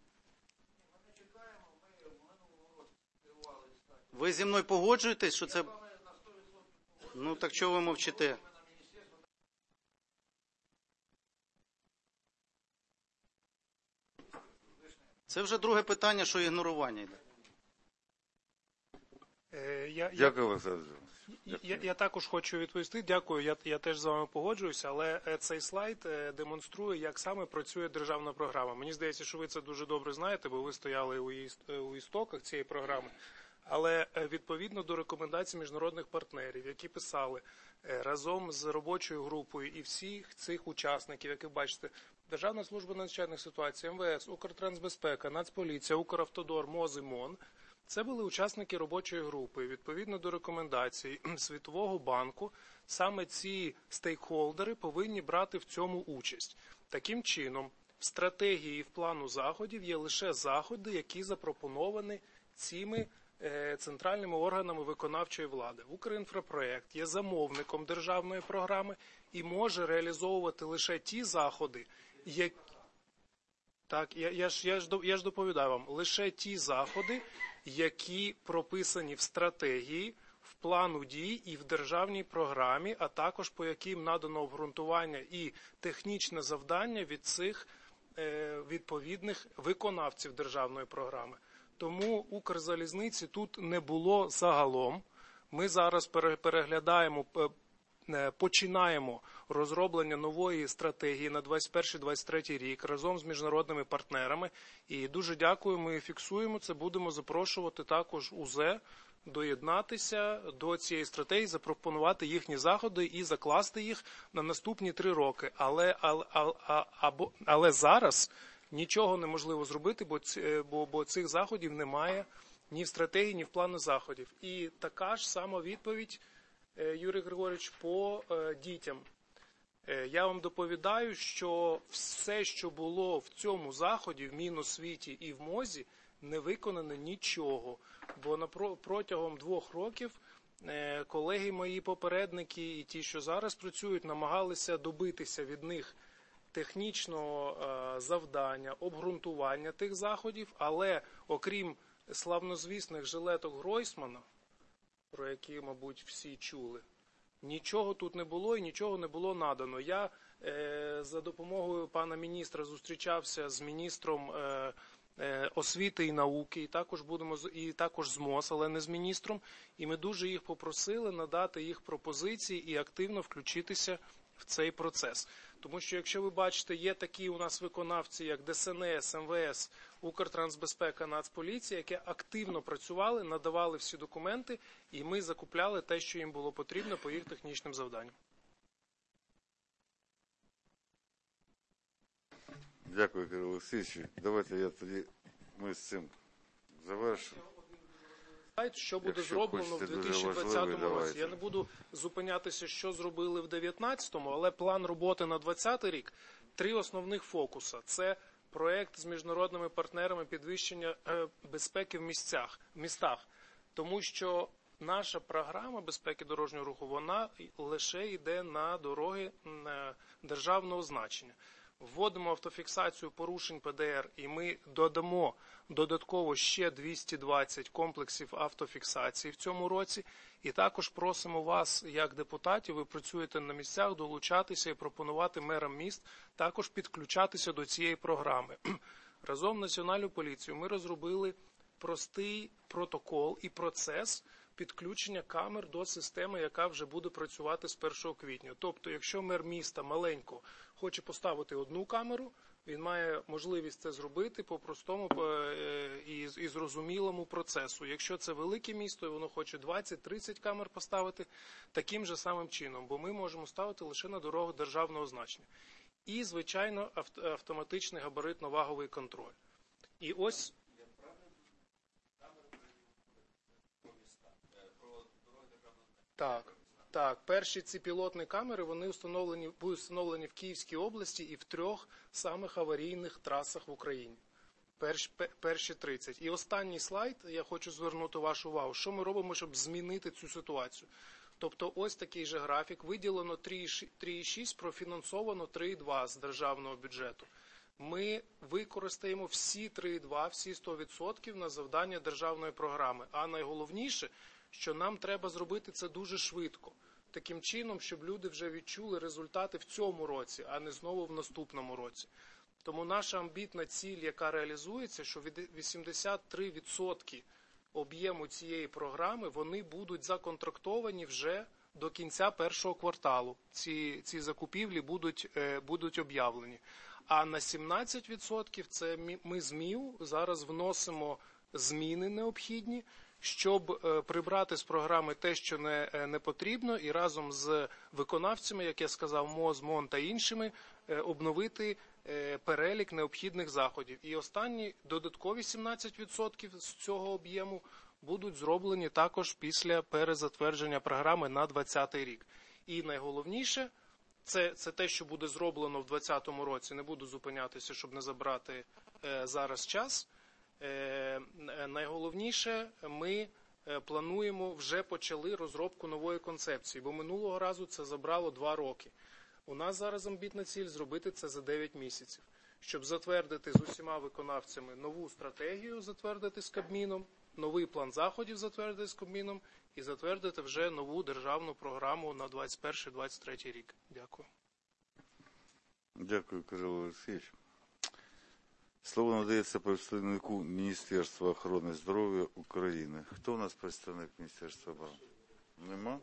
Ви зі мною погоджуєтесь, що це... Ну так чого ви мовчите? Це вже друге питання, що ігнорування йде. Е, я, Дякую, Олександр. я, я, я також хочу відповісти. Дякую, я, я теж з вами погоджуюся, але е, цей слайд е, демонструє, як саме працює державна програма. Мені здається, що ви це дуже добре знаєте, бо ви стояли у, її, у істоках цієї програми. Але е, відповідно до рекомендацій міжнародних партнерів, які писали е, разом з робочою групою і всіх цих учасників, які бачите, Державна служба надзвичайних ситуацій, ем ве ес, Укртрансбезпека, Нацполіція, Укравтодор, МОЗ і МОН, це були учасники робочої групи. Відповідно до рекомендацій Світового банку, саме ці стейкхолдери повинні брати в цьому участь. Таким чином, в стратегії і в плану заходів є лише заходи, які запропоновані цими центральними органами виконавчої влади. Укрінфропроект є замовником державної програми і може реалізовувати лише ті заходи, які... Так, я, я, ж, я, ж, я ж доповідаю вам, лише ті заходи, які прописані в стратегії, в плану дій і в державній програмі, а також по яким надано обґрунтування і технічне завдання від цих е, відповідних виконавців державної програми. Тому Укрзалізниці тут не було загалом. Ми зараз переглядаємо, починаємо розроблення нової стратегії на двадцять перший - двадцять третій рік разом з міжнародними партнерами. І дуже дякуємо і фіксуємо це. Будемо запрошувати також УЗ доєднатися до цієї стратегії, запропонувати їхні заходи і закласти їх на наступні три роки. Але, але, але, але зараз нічого неможливо зробити, бо, бо, бо цих заходів немає ні в стратегії, ні в плану заходів. І така ж сама відповідь, Юрій Григорович, по е, дітям. Е, я вам доповідаю, що все, що було в цьому заході, в Міносвіті і в МОЗі, не виконано нічого. Бо на, протягом двох років е, колеги мої попередники і ті, що зараз працюють, намагалися добитися від них технічного е, завдання, обґрунтування тих заходів, але окрім славнозвісних жилеток Гройсмана, про які, мабуть, всі чули, нічого тут не було і нічого не було надано. Я е, за допомогою пана міністра зустрічався з міністром е, е, освіти і науки, і також будемо і також з МОЗ, але не з міністром, і ми дуже їх попросили надати їх пропозиції і активно включитися в цей процес. Тому що, якщо ви бачите, є такі у нас виконавці, як Де Ес Ен Ес, ем ве ес, Укртрансбезпека, Нацполіція, які активно працювали, надавали всі документи, і ми закупляли те, що їм було потрібно по їх технічним завданням. Дякую, Кирило Олексійович. Давайте я тоді, ми з цим завершимо. Сайт, що буде Якщо зроблено в хочете, дуже дві тисячі двадцятому важливий, році. давайте. Я не буду зупинятися, що зробили в дев'ятнадцятому, але план роботи на двадцятий рік – три основних фокуса. Це проєкт з міжнародними партнерами підвищення е, безпеки в місцях, в містах. Тому що наша програма безпеки дорожнього руху, вона лише йде на дороги е, державного значення. Вводимо автофіксацію порушень Пе Де Ер, і ми додамо додатково ще двісті двадцять комплексів автофіксації в цьому році. І також просимо вас, як депутатів, ви працюєте на місцях, долучатися і пропонувати мерам міст також підключатися до цієї програми. Разом з Національною поліцією ми розробили простий протокол і процес підключення камер до системи, яка вже буде працювати з першого квітня. Тобто, якщо мер міста маленько хоче поставити одну камеру, він має можливість це зробити по простому і зрозумілому процесу. Якщо це велике місто і воно хоче двадцять-тридцять камер поставити, таким же самим чином, бо ми можемо ставити лише на дорогах державного значення. І, звичайно, автоматичний габаритно-ваговий контроль. І ось... Так, так. Перші ці пілотні камери, вони встановлені, будуть встановлені в Київській області і в трьох самих аварійних трасах в Україні. Перші, перші тридцять. І останній слайд, я хочу звернути вашу увагу, що ми робимо, щоб змінити цю ситуацію. Тобто ось такий же графік, виділено три цілих шість, профінансовано три цілих два з державного бюджету. Ми використаємо всі три цілих два, всі сто відсотків на завдання державної програми. А найголовніше, що нам треба зробити це дуже швидко. Таким чином, щоб люди вже відчули результати в цьому році, а не знову в наступному році. Тому наша амбітна ціль, яка реалізується, що вісімдесят три відсотки об'єму цієї програми, вони будуть законтрактовані вже до кінця першого кварталу. Ці, ці закупівлі будуть, е, будуть об'явлені. А на сімнадцять відсотків це ми, ми з МІУ зараз вносимо зміни необхідні, щоб е, прибрати з програми те, що не, е, не потрібно, і разом з виконавцями, як я сказав, МОЗ, МОН та іншими, е, обновити е, перелік необхідних заходів. І останні додаткові сімнадцять відсотків з цього об'єму будуть зроблені також після перезатвердження програми на двадцятий рік. І найголовніше, це, це те, що буде зроблено в двадцятому році. Не буду зупинятися, щоб не забрати е, зараз час. Е, найголовніше, ми е, плануємо, вже почали розробку нової концепції, бо минулого разу це забрало два роки. У нас зараз амбітна ціль зробити це за дев'ять місяців, щоб затвердити з усіма виконавцями нову стратегію, затвердити з Кабміном, новий план заходів затвердити з Кабміном і затвердити вже нову державну програму на двадцять перший - двадцять третій рік. Дякую. Дякую, Кирило Олексійович. Слово надається представнику Міністерства охорони здоров'я України. Хто у нас представник Міністерства оборони? Нема?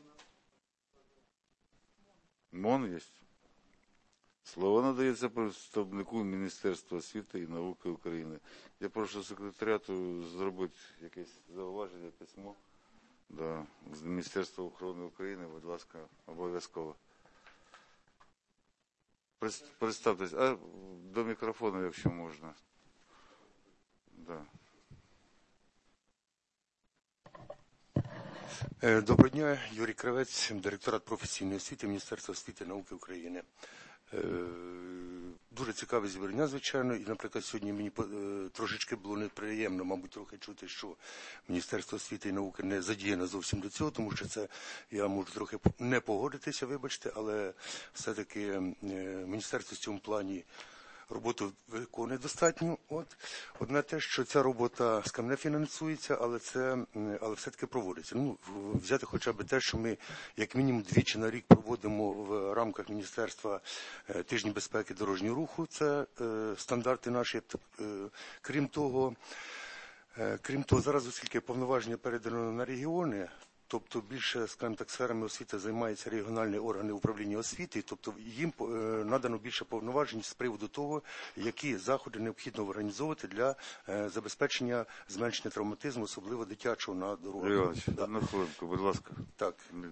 МОН є? Слово надається представнику Міністерства освіти і науки України. Я прошу секретаріату зробити якесь зауваження, письмо. Да. З Міністерства охорони України, будь ласка, обов'язково. Представтесь, а до мікрофону, якщо можна. Да. Доброго дня, Юрій Кравець, директорат професійної освіти Міністерства освіти і науки України. Дуже цікаве зібрання, звичайно, і, наприклад, сьогодні мені трошечки було неприємно, мабуть, трохи чути, що Міністерство освіти і науки не задіяно зовсім до цього, тому що це, я можу трохи не погодитися, вибачте, але все-таки Міністерство в цьому плані роботу виконує достатньо. От. Одне те, що ця робота, скажімо, не фінансується, але, це, але все-таки проводиться. Ну, взяти хоча б те, що ми як мінімум двічі на рік проводимо в рамках Міністерства тижні безпеки дорожнього руху. Це е, стандарти наші. Е, крім того, е, крім того, зараз, оскільки повноваження передано на регіони, тобто більше, скажімо так, сферами освіти займаються регіональні органи управління освіти, тобто їм надано більше повноважень з приводу того, які заходи необхідно організовувати для забезпечення зменшення травматизму, особливо дитячого на дорогах. Іванович, да. Одну хвилинку, будь ласка. Так.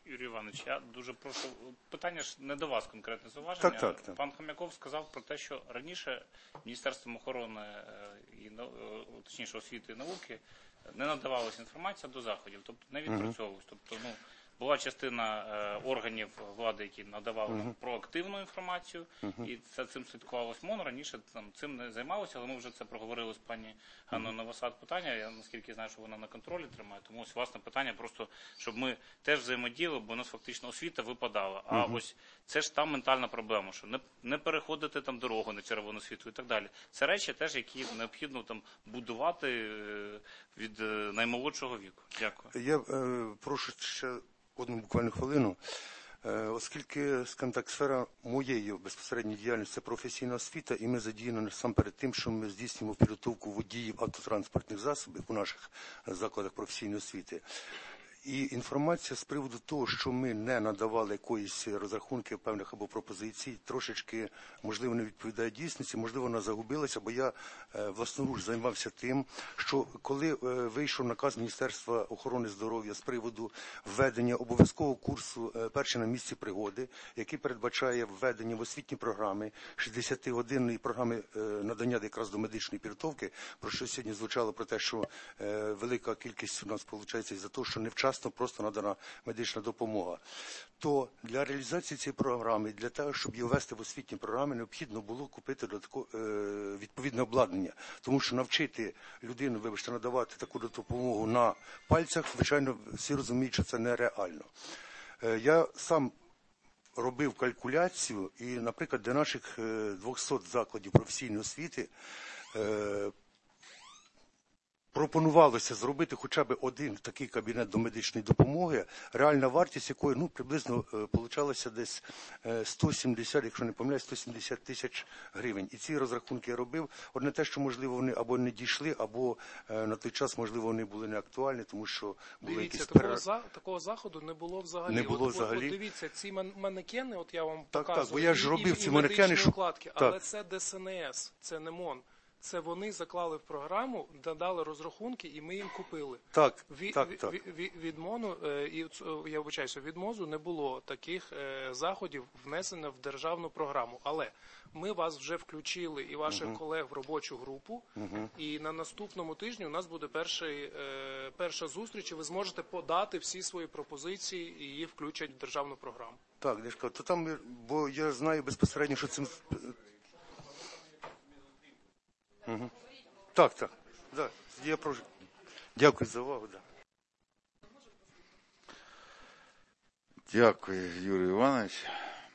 Юрій Іванович, я дуже прошу, питання ж не до вас конкретне зауваження. Так, так, так. Пан Хомяков сказав про те, що раніше Міністерством охорони е, і нау- е, точніше освіти і науки не надавалася інформація до заходів, тобто не відпрацьовувалась. Тобто, ну, була частина е, органів влади, які надавали нам проактивну інформацію, і це цим слідкувалось МОН. Раніше там цим не займалося, але ми вже це проговорили з пані Ганною Новосад питання. Я наскільки знаю, що вона на контролі тримає. Тому ось власне питання просто, щоб ми теж взаємодіяли, бо у нас фактично освіта випадала. А ось це ж там ментальна проблема, що не, не переходити там дорогу на червону світло і так далі. Це речі теж, які необхідно там будувати е, від е, наймолодшого віку. Дякую. Я е, прошу ще одну буквально хвилину. Е, Оскільки, скажімо так, сфера моєї безпосередньої діяльності – це професійна освіта, і ми задіяні насамперед тим, що ми здійснюємо підготовку водіїв автотранспортних засобів у наших закладах професійної освіти. І інформація з приводу того, що ми не надавали якоїсь розрахунки певних або пропозицій, трошечки, можливо, не відповідає дійсності, можливо, вона загубилася, бо я е, власноруч займався тим, що коли е, вийшов наказ Міністерства охорони здоров'я з приводу введення обов'язкового курсу е, «Перші на місці пригоди», який передбачає введення в освітні програми шістдесятигодинної програми е, надання якраз до медичної підготовки, про що сьогодні звучало про те, що е, велика кількість у нас виходить із-за того, що невчасно просто надана медична допомога, то для реалізації цієї програми, для того, щоб її ввести в освітні програми, необхідно було купити додаткове е, відповідне обладнання. Тому що навчити людину, вибачте, надавати таку допомогу на пальцях, звичайно, всі розуміють, що це нереально. Е, я сам робив калькуляцію, і, наприклад, для наших е, двохсот закладів професійної освіти е, пропонувалося зробити хоча б один такий кабінет до медичної допомоги, реальна вартість якої, ну, приблизно е, получалася десь е, сто сімдесят, якщо не помиляюсь, сто сімдесят тисяч гривень. І ці розрахунки я робив. Одне те, що, можливо, вони або не дійшли, або е, на той час, можливо, вони були не актуальні, тому що були Дивіться, якісь... такого, пере- за, такого заходу не було взагалі. Не було от, взагалі. От, от дивіться, ці ман- манекени, от я вам Так, показую, так, бо я ж і- робив і, ці і манекени, медичні що- укладки, так. але це Де Ес Ен Ес, це не МОН. Це вони заклали в програму, надали розрахунки, і ми їм купили. Так, Від, так, від, так. від, від, від МОНу, е, і, ц- я вибачаюся, від МОЗу не було таких е, заходів внесено в державну програму. Але ми вас вже включили і ваших колег в робочу групу, і на наступному тижні у нас буде перший, е, перша зустріч, і ви зможете подати всі свої пропозиції, і її включать в державну програму. Так, Дешко, то там, бо я знаю безпосередньо, що цим... Угу. Так, так. Да. Я прошу. Дякую за увагу. Да. Дякую, Юрій Іванович.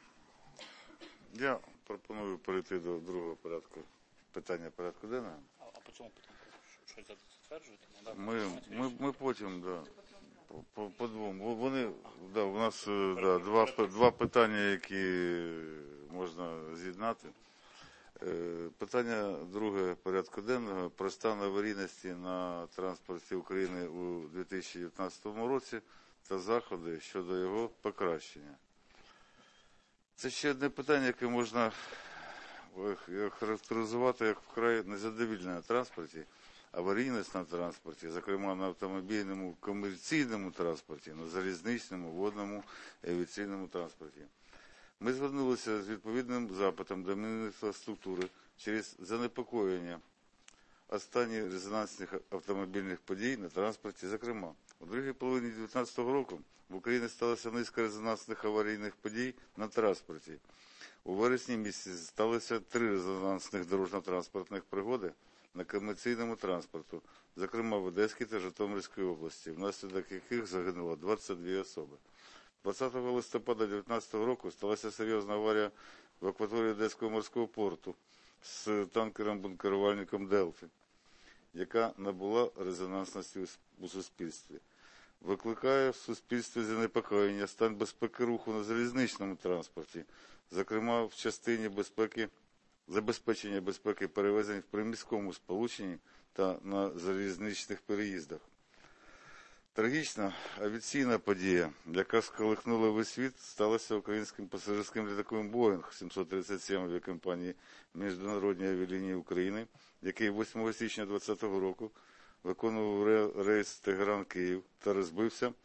Я пропоную перейти до другого порядку, питання порядку денного. А, а по цьому питанню щось затверджуєте? Ми, ми, ми потім, да, по, по, по двом. Бо Вони, да, у нас е, да, два, пи- два питання, які можна з'єднати. Е, Питання друге порядку денного про стан аварійності на транспорті України у дві тисячі дев'ятнадцятому році та заходи щодо його покращення. Це ще одне питання, яке можна е, характеризувати як вкрай незадовільне на транспорті. Аварійність на транспорті, зокрема на автомобільному комерційному транспорті, на залізничному, водному і авіаційному транспорті. Ми звернулися з відповідним запитом до Мінінфраструктури через занепокоєння останніх резонансних автомобільних подій на транспорті. Зокрема, у другій половині дві тисячі дев'ятнадцятого року в Україні сталося низка резонансних аварійних подій на транспорті. У вересні місяці сталося три резонансних дорожньо-транспортних пригоди на комерційному транспорту, зокрема в Одеській та Житомирській області, внаслідок яких загинуло двадцять дві особи. двадцятого листопада дві тисячі дев'ятнадцятого року сталася серйозна аварія в акваторії Одеського морського порту з танкером-бункерувальником «Делфі», яка набула резонансності у суспільстві. Викликає в суспільстві занепокоєння стан безпеки руху на залізничному транспорті, зокрема в частині безпеки, забезпечення безпеки перевезень в приміському сполученні та на залізничних переїздах. Трагічна авіаційна подія, яка сколихнула весь світ, сталася українським пасажирським літаком «Боїнг» сімсот тридцять сім авіакомпанії Міжнародної авіалінії України, який восьмого січня двадцятого року виконував рейс Тегеран-Київ та розбився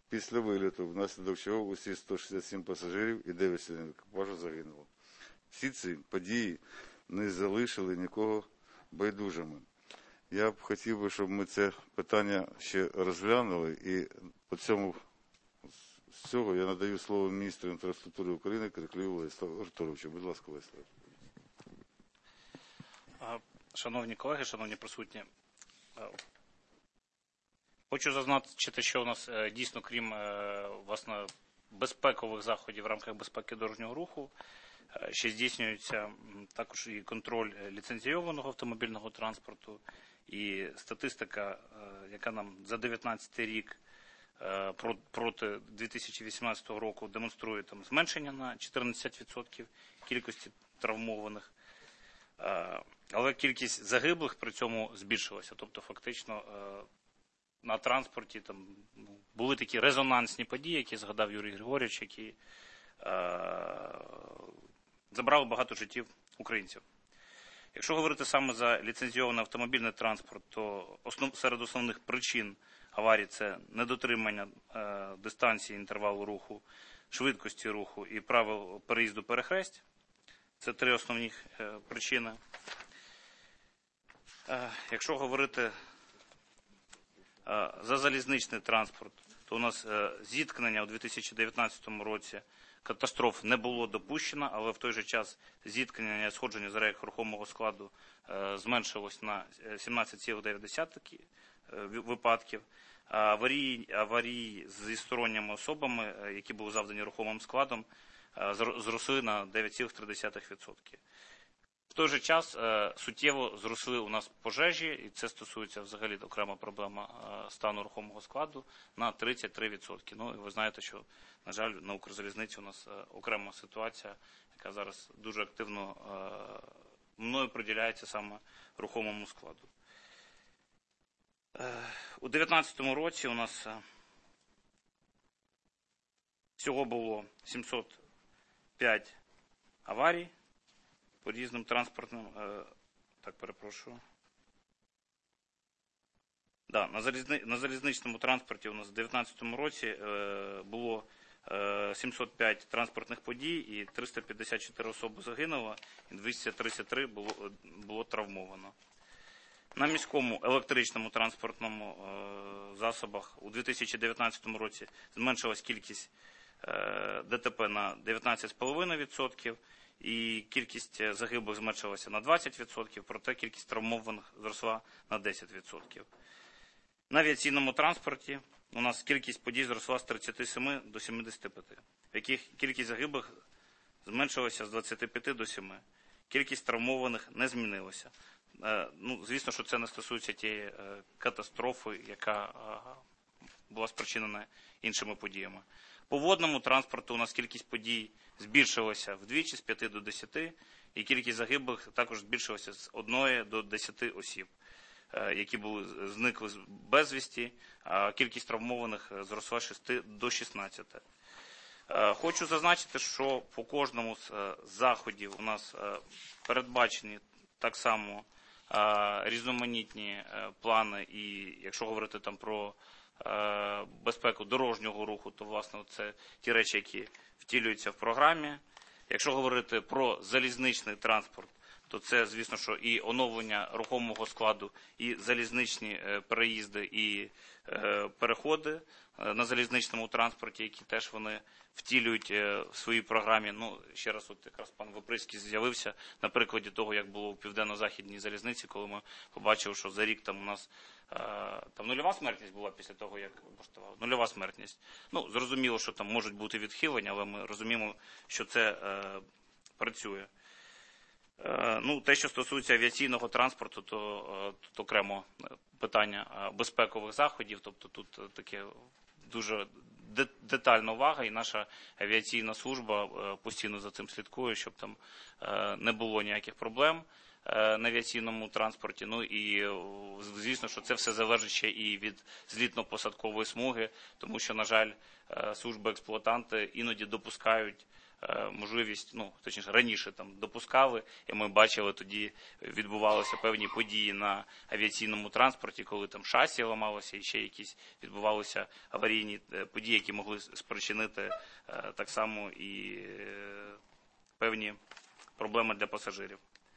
після виліту, внаслідок чого усі сто шістдесят сім пасажирів і дев'ять членів екіпажу загинуло. Всі ці події не залишили нікого байдужими. Я б хотів би, щоб ми це питання ще розглянули, і по цьому з цього я надаю слово міністру інфраструктури України Криклію Владиславу Артуровичу. Будь ласка, Владислав. Шановні колеги, шановні присутні, хочу зазначити, що у нас дійсно, крім власне, безпекових заходів в рамках безпеки дорожнього руху, ще здійснюється також і контроль ліцензійованого автомобільного транспорту, і статистика, яка нам за дев'ятнадцятий рік проти дві тисячі вісімнадцятого року демонструє там зменшення на чотирнадцять відсотків кількості травмованих, але кількість загиблих при цьому збільшилася. Тобто фактично на транспорті там були такі резонансні події, які згадав Юрій Григорійович, які забрали багато життів українців. Якщо говорити саме за ліцензійований автомобільний транспорт, то основ, серед основних причин аварій це недотримання е, дистанції інтервалу руху, швидкості руху і правил переїзду перехресть. Це три основні е, причини. Е, якщо говорити е, за залізничний транспорт, то у нас е, зіткнення у дві тисячі дев'ятнадцятому році катастроф не було допущено, але в той же час зіткнення і сходження з рейок рухомого складу е, зменшилось на сімнадцять цілих дев'ять десятих випадків. Аварії, аварії зі сторонніми особами, які були завдані рухомим складом, е, зросли на дев'ять цілих три десятих відсотка. В той же час е, суттєво зросли у нас пожежі, і це стосується взагалі окрема проблема е, стану рухомого складу, на тридцять три відсотки. Ну, і ви знаєте, що, на жаль, на Укрзалізниці у нас е, окрема ситуація, яка зараз дуже активно е, мною приділяється саме рухомому складу. Е, у дві тисячі дев'ятнадцятому році у нас е, всього було сімсот п'ять аварій по різним транспортним, е, так, перепрошую. Да, на, залізни, на залізничному транспорті у нас в дві тисячі дев'ятнадцятому році е, було е, сімсот п'ять транспортних подій і триста п'ятдесят чотири особи загинуло, і двісті тридцять три було, було травмовано. На міському електричному транспортному е, засобах у дві тисячі дев'ятнадцятому році зменшилась кількість е, ДТП на дев'ятнадцять цілих п'ять десятих відсотка, і кількість загиблих зменшилася на двадцять відсотків, проте кількість травмованих зросла на десять відсотків. На авіаційному транспорті у нас кількість подій зросла з тридцяти семи до сімдесяти п'яти, в яких кількість загиблих зменшилася з двадцяти п'яти до семи. Кількість травмованих не змінилася. Ну, звісно, що це не стосується тієї катастрофи, яка була спричинена іншими подіями. По водному транспорту у нас кількість подій збільшилася вдвічі, з п'яти до десяти, і кількість загиблих також збільшилася з одної до десяти осіб, які були зникли безвісті, а кількість травмованих зросла з шести до шістнадцяти. Хочу зазначити, що по кожному з заходів у нас передбачені так само різноманітні плани, і якщо говорити там про безпеку дорожнього руху, то, власне, це ті речі, які втілюються в програмі. Якщо говорити про залізничний транспорт, то це, звісно, що і оновлення рухомого складу, і залізничні переїзди, і переходи на залізничному транспорті, які теж вони втілюють в своїй програмі. Ну, ще раз, от якраз пан Воприський з'явився на прикладі того, як було у Південно-Західній залізниці, коли ми побачили, що за рік там у нас там нульова смертність була після того, як поштували. Нульова смертність. Ну, зрозуміло, що там можуть бути відхилення, але ми розуміємо, що це е, працює. Е, ну, те, що стосується авіаційного транспорту, то е, тут окремо питання безпекових заходів, тобто тут таке дуже детальна увага, і наша авіаційна служба постійно за цим слідкує, щоб там не було ніяких проблем на авіаційному транспорті. Ну і звісно, що це все залежить ще і від злітно-посадкової смуги, тому що, на жаль, служби-експлуатанти іноді допускають можливість, ну, точніше, раніше там допускали, і ми бачили, тоді відбувалися певні події на авіаційному транспорті, коли там шасі ламалося і ще якісь відбувалися аварійні події, які могли спричинити так само і певні проблеми для пасажирів.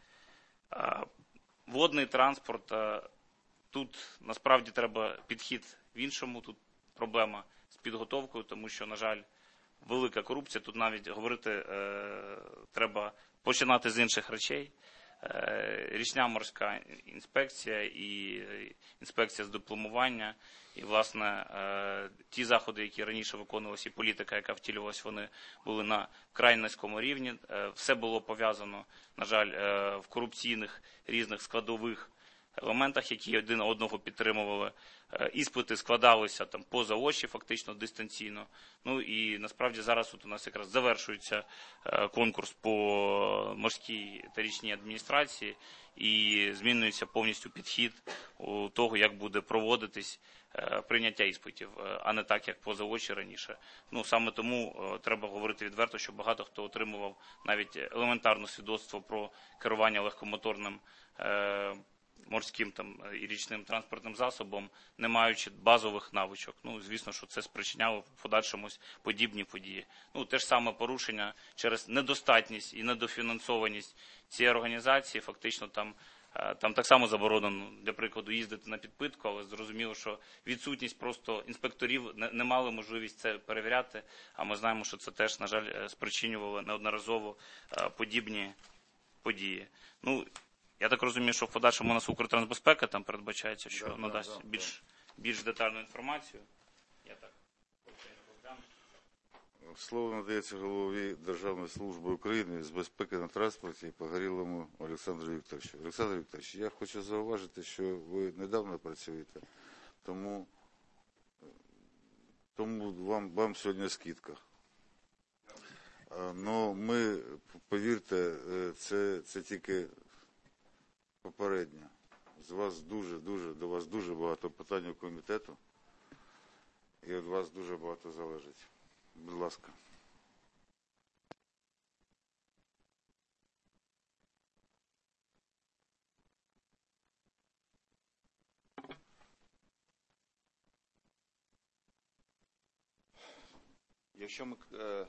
Водний транспорт, тут насправді треба підхід в іншому, тут проблема з підготовкою, тому що, на жаль, велика корупція, тут навіть говорити е, треба починати з інших речей. Е, річна морська інспекція і інспекція з дипломування, і, власне, е, ті заходи, які раніше виконувалися, і політика, яка втілювалася, вони були на вкрай низькому рівні. Е, все було пов'язано, на жаль, е, в корупційних різних складових елементах, які один одного підтримували. Іспити складалися там поза очі, фактично дистанційно. Ну і насправді зараз от у нас якраз завершується конкурс по морській та річній адміністрації і змінюється повністю підхід у того, як буде проводитись прийняття іспитів, а не так, як поза очі раніше. Ну, саме тому треба говорити відверто, що багато хто отримував навіть елементарне свідоцтво про керування легкомоторним морським там і річним транспортним засобом, не маючи базових навичок. Ну, звісно, що це спричиняло в подальшому подібні події. Ну, те ж саме порушення через недостатність і недофінансованість цієї організації, фактично там, там так само заборонено, для прикладу, їздити на підпитку, але зрозуміло, що відсутність просто інспекторів не, не мали можливість це перевіряти, а ми знаємо, що це теж, на жаль, спричинювало неодноразово подібні події. Ну, я так розумію, що в подальшому у нас Укртрансбезпека там передбачається, що да, надасть да, да, більш, більш детальну інформацію. Я так Слово надається голові Державної служби України з безпеки на транспорті Погорілому Олександру Вікторовичу. Олександр Вікторович, я хочу зауважити, що ви недавно працюєте, тому, тому вам, вам сьогодні скидка. Но ми, повірте, це, це тільки попередньо. З вас дуже, дуже, до вас дуже багато питань у комітету, і від вас дуже багато залежить. Будь ласка. Якщо ми, е,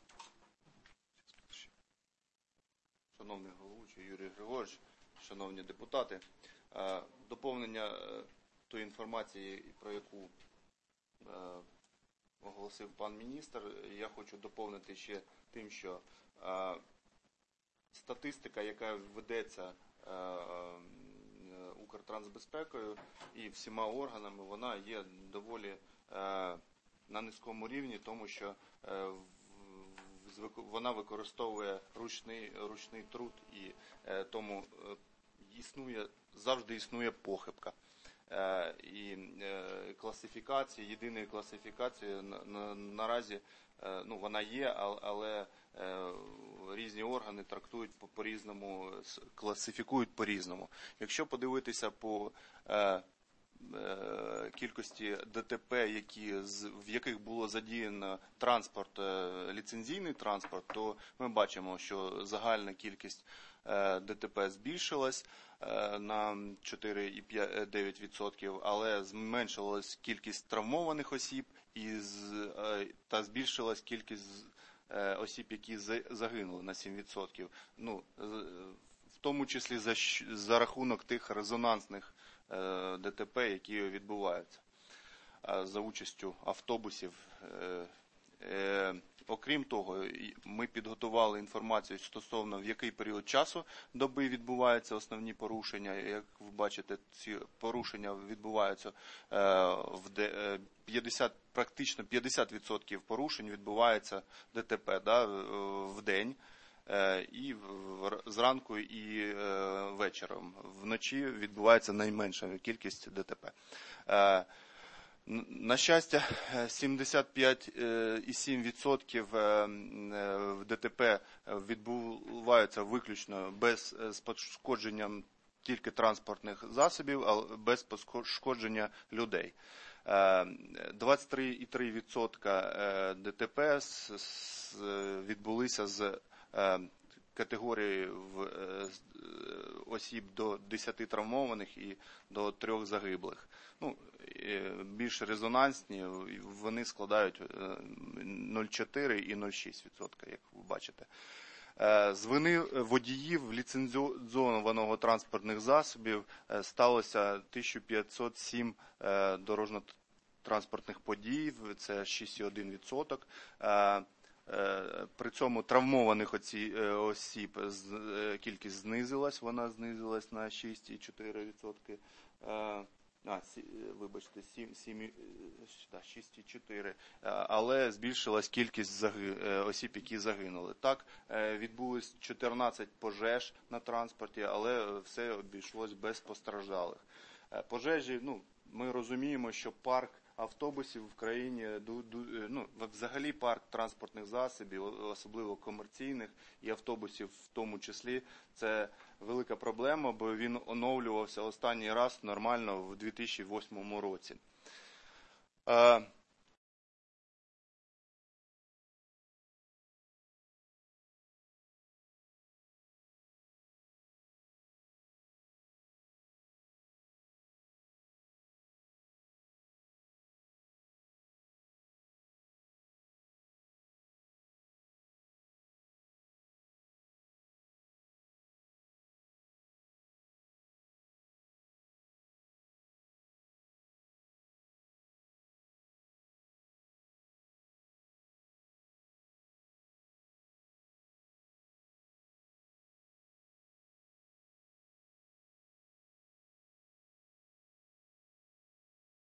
шановний головуючий Юрій Григорович, шановні депутати, е, доповнення е, тої інформації, про яку е, оголосив пан міністр, я хочу доповнити ще тим, що е, статистика, яка ведеться е, е, Укртрансбезпекою і всіма органами, вона є доволі е, на низькому рівні, тому що е, вона використовує ручний, ручний труд і е, тому е, існує, завжди існує похибка. Е, і е, класифікація, єдиної класифікації на, на, наразі е, ну, вона є, але е, різні органи трактують по, по-різному, класифікують по-різному. Якщо подивитися по е, е, кількості ДТП, які, в яких було задіяно транспорт, е, ліцензійний транспорт, то ми бачимо, що загальна кількість е, ДТП збільшилась на чотири цілих дев'ять десятих відсотка, але зменшилась кількість травмованих осіб і та збільшилась кількість осіб, які загинули на сім відсотків. Ну, в тому числі за, за рахунок тих резонансних ДТП, які відбуваються за участю автобусів. Окрім того, ми підготували інформацію стосовно, в який період часу доби відбуваються основні порушення. Як ви бачите, ці порушення відбуваються в п'ятдесят, практично п'ятдесят відсотків порушень відбувається ДТП, да, в день, і зранку, і вечором. Вночі відбувається найменша кількість ДТП. На щастя, сімдесят п'ять цілих сім десятих відсотків ДТП відбуваються виключно без з пошкодженням тільки транспортних засобів, а без пошкодження людей. двадцять три цілих три десятих відсотка ДТП відбулися з категорії осіб до десяти травмованих і до трьох загиблих. Ну, більш резонансні, вони складають нуль цілих чотири і нуль цілих шість відсотка, як ви бачите. З вини водіїв ліцензованого транспортних засобів сталося тисяча п'ятсот сім дорожньо-транспортних подій, це шість цілих одна десята відсотка. При цьому травмованих осіб кількість знизилась, вона знизилась на шість цілих чотири відсотка. А, вибачте, шість цілих чотири, але збільшилась кількість осіб, які загинули. Так, відбулось чотирнадцять пожеж на транспорті, але все обійшлось без постраждалих. Пожежі, ну, ми розуміємо, що парк автобусів в країні, ну, взагалі парк транспортних засобів, особливо комерційних і автобусів в тому числі, це велика проблема, бо він оновлювався останній раз нормально в дві тисячі восьмому році.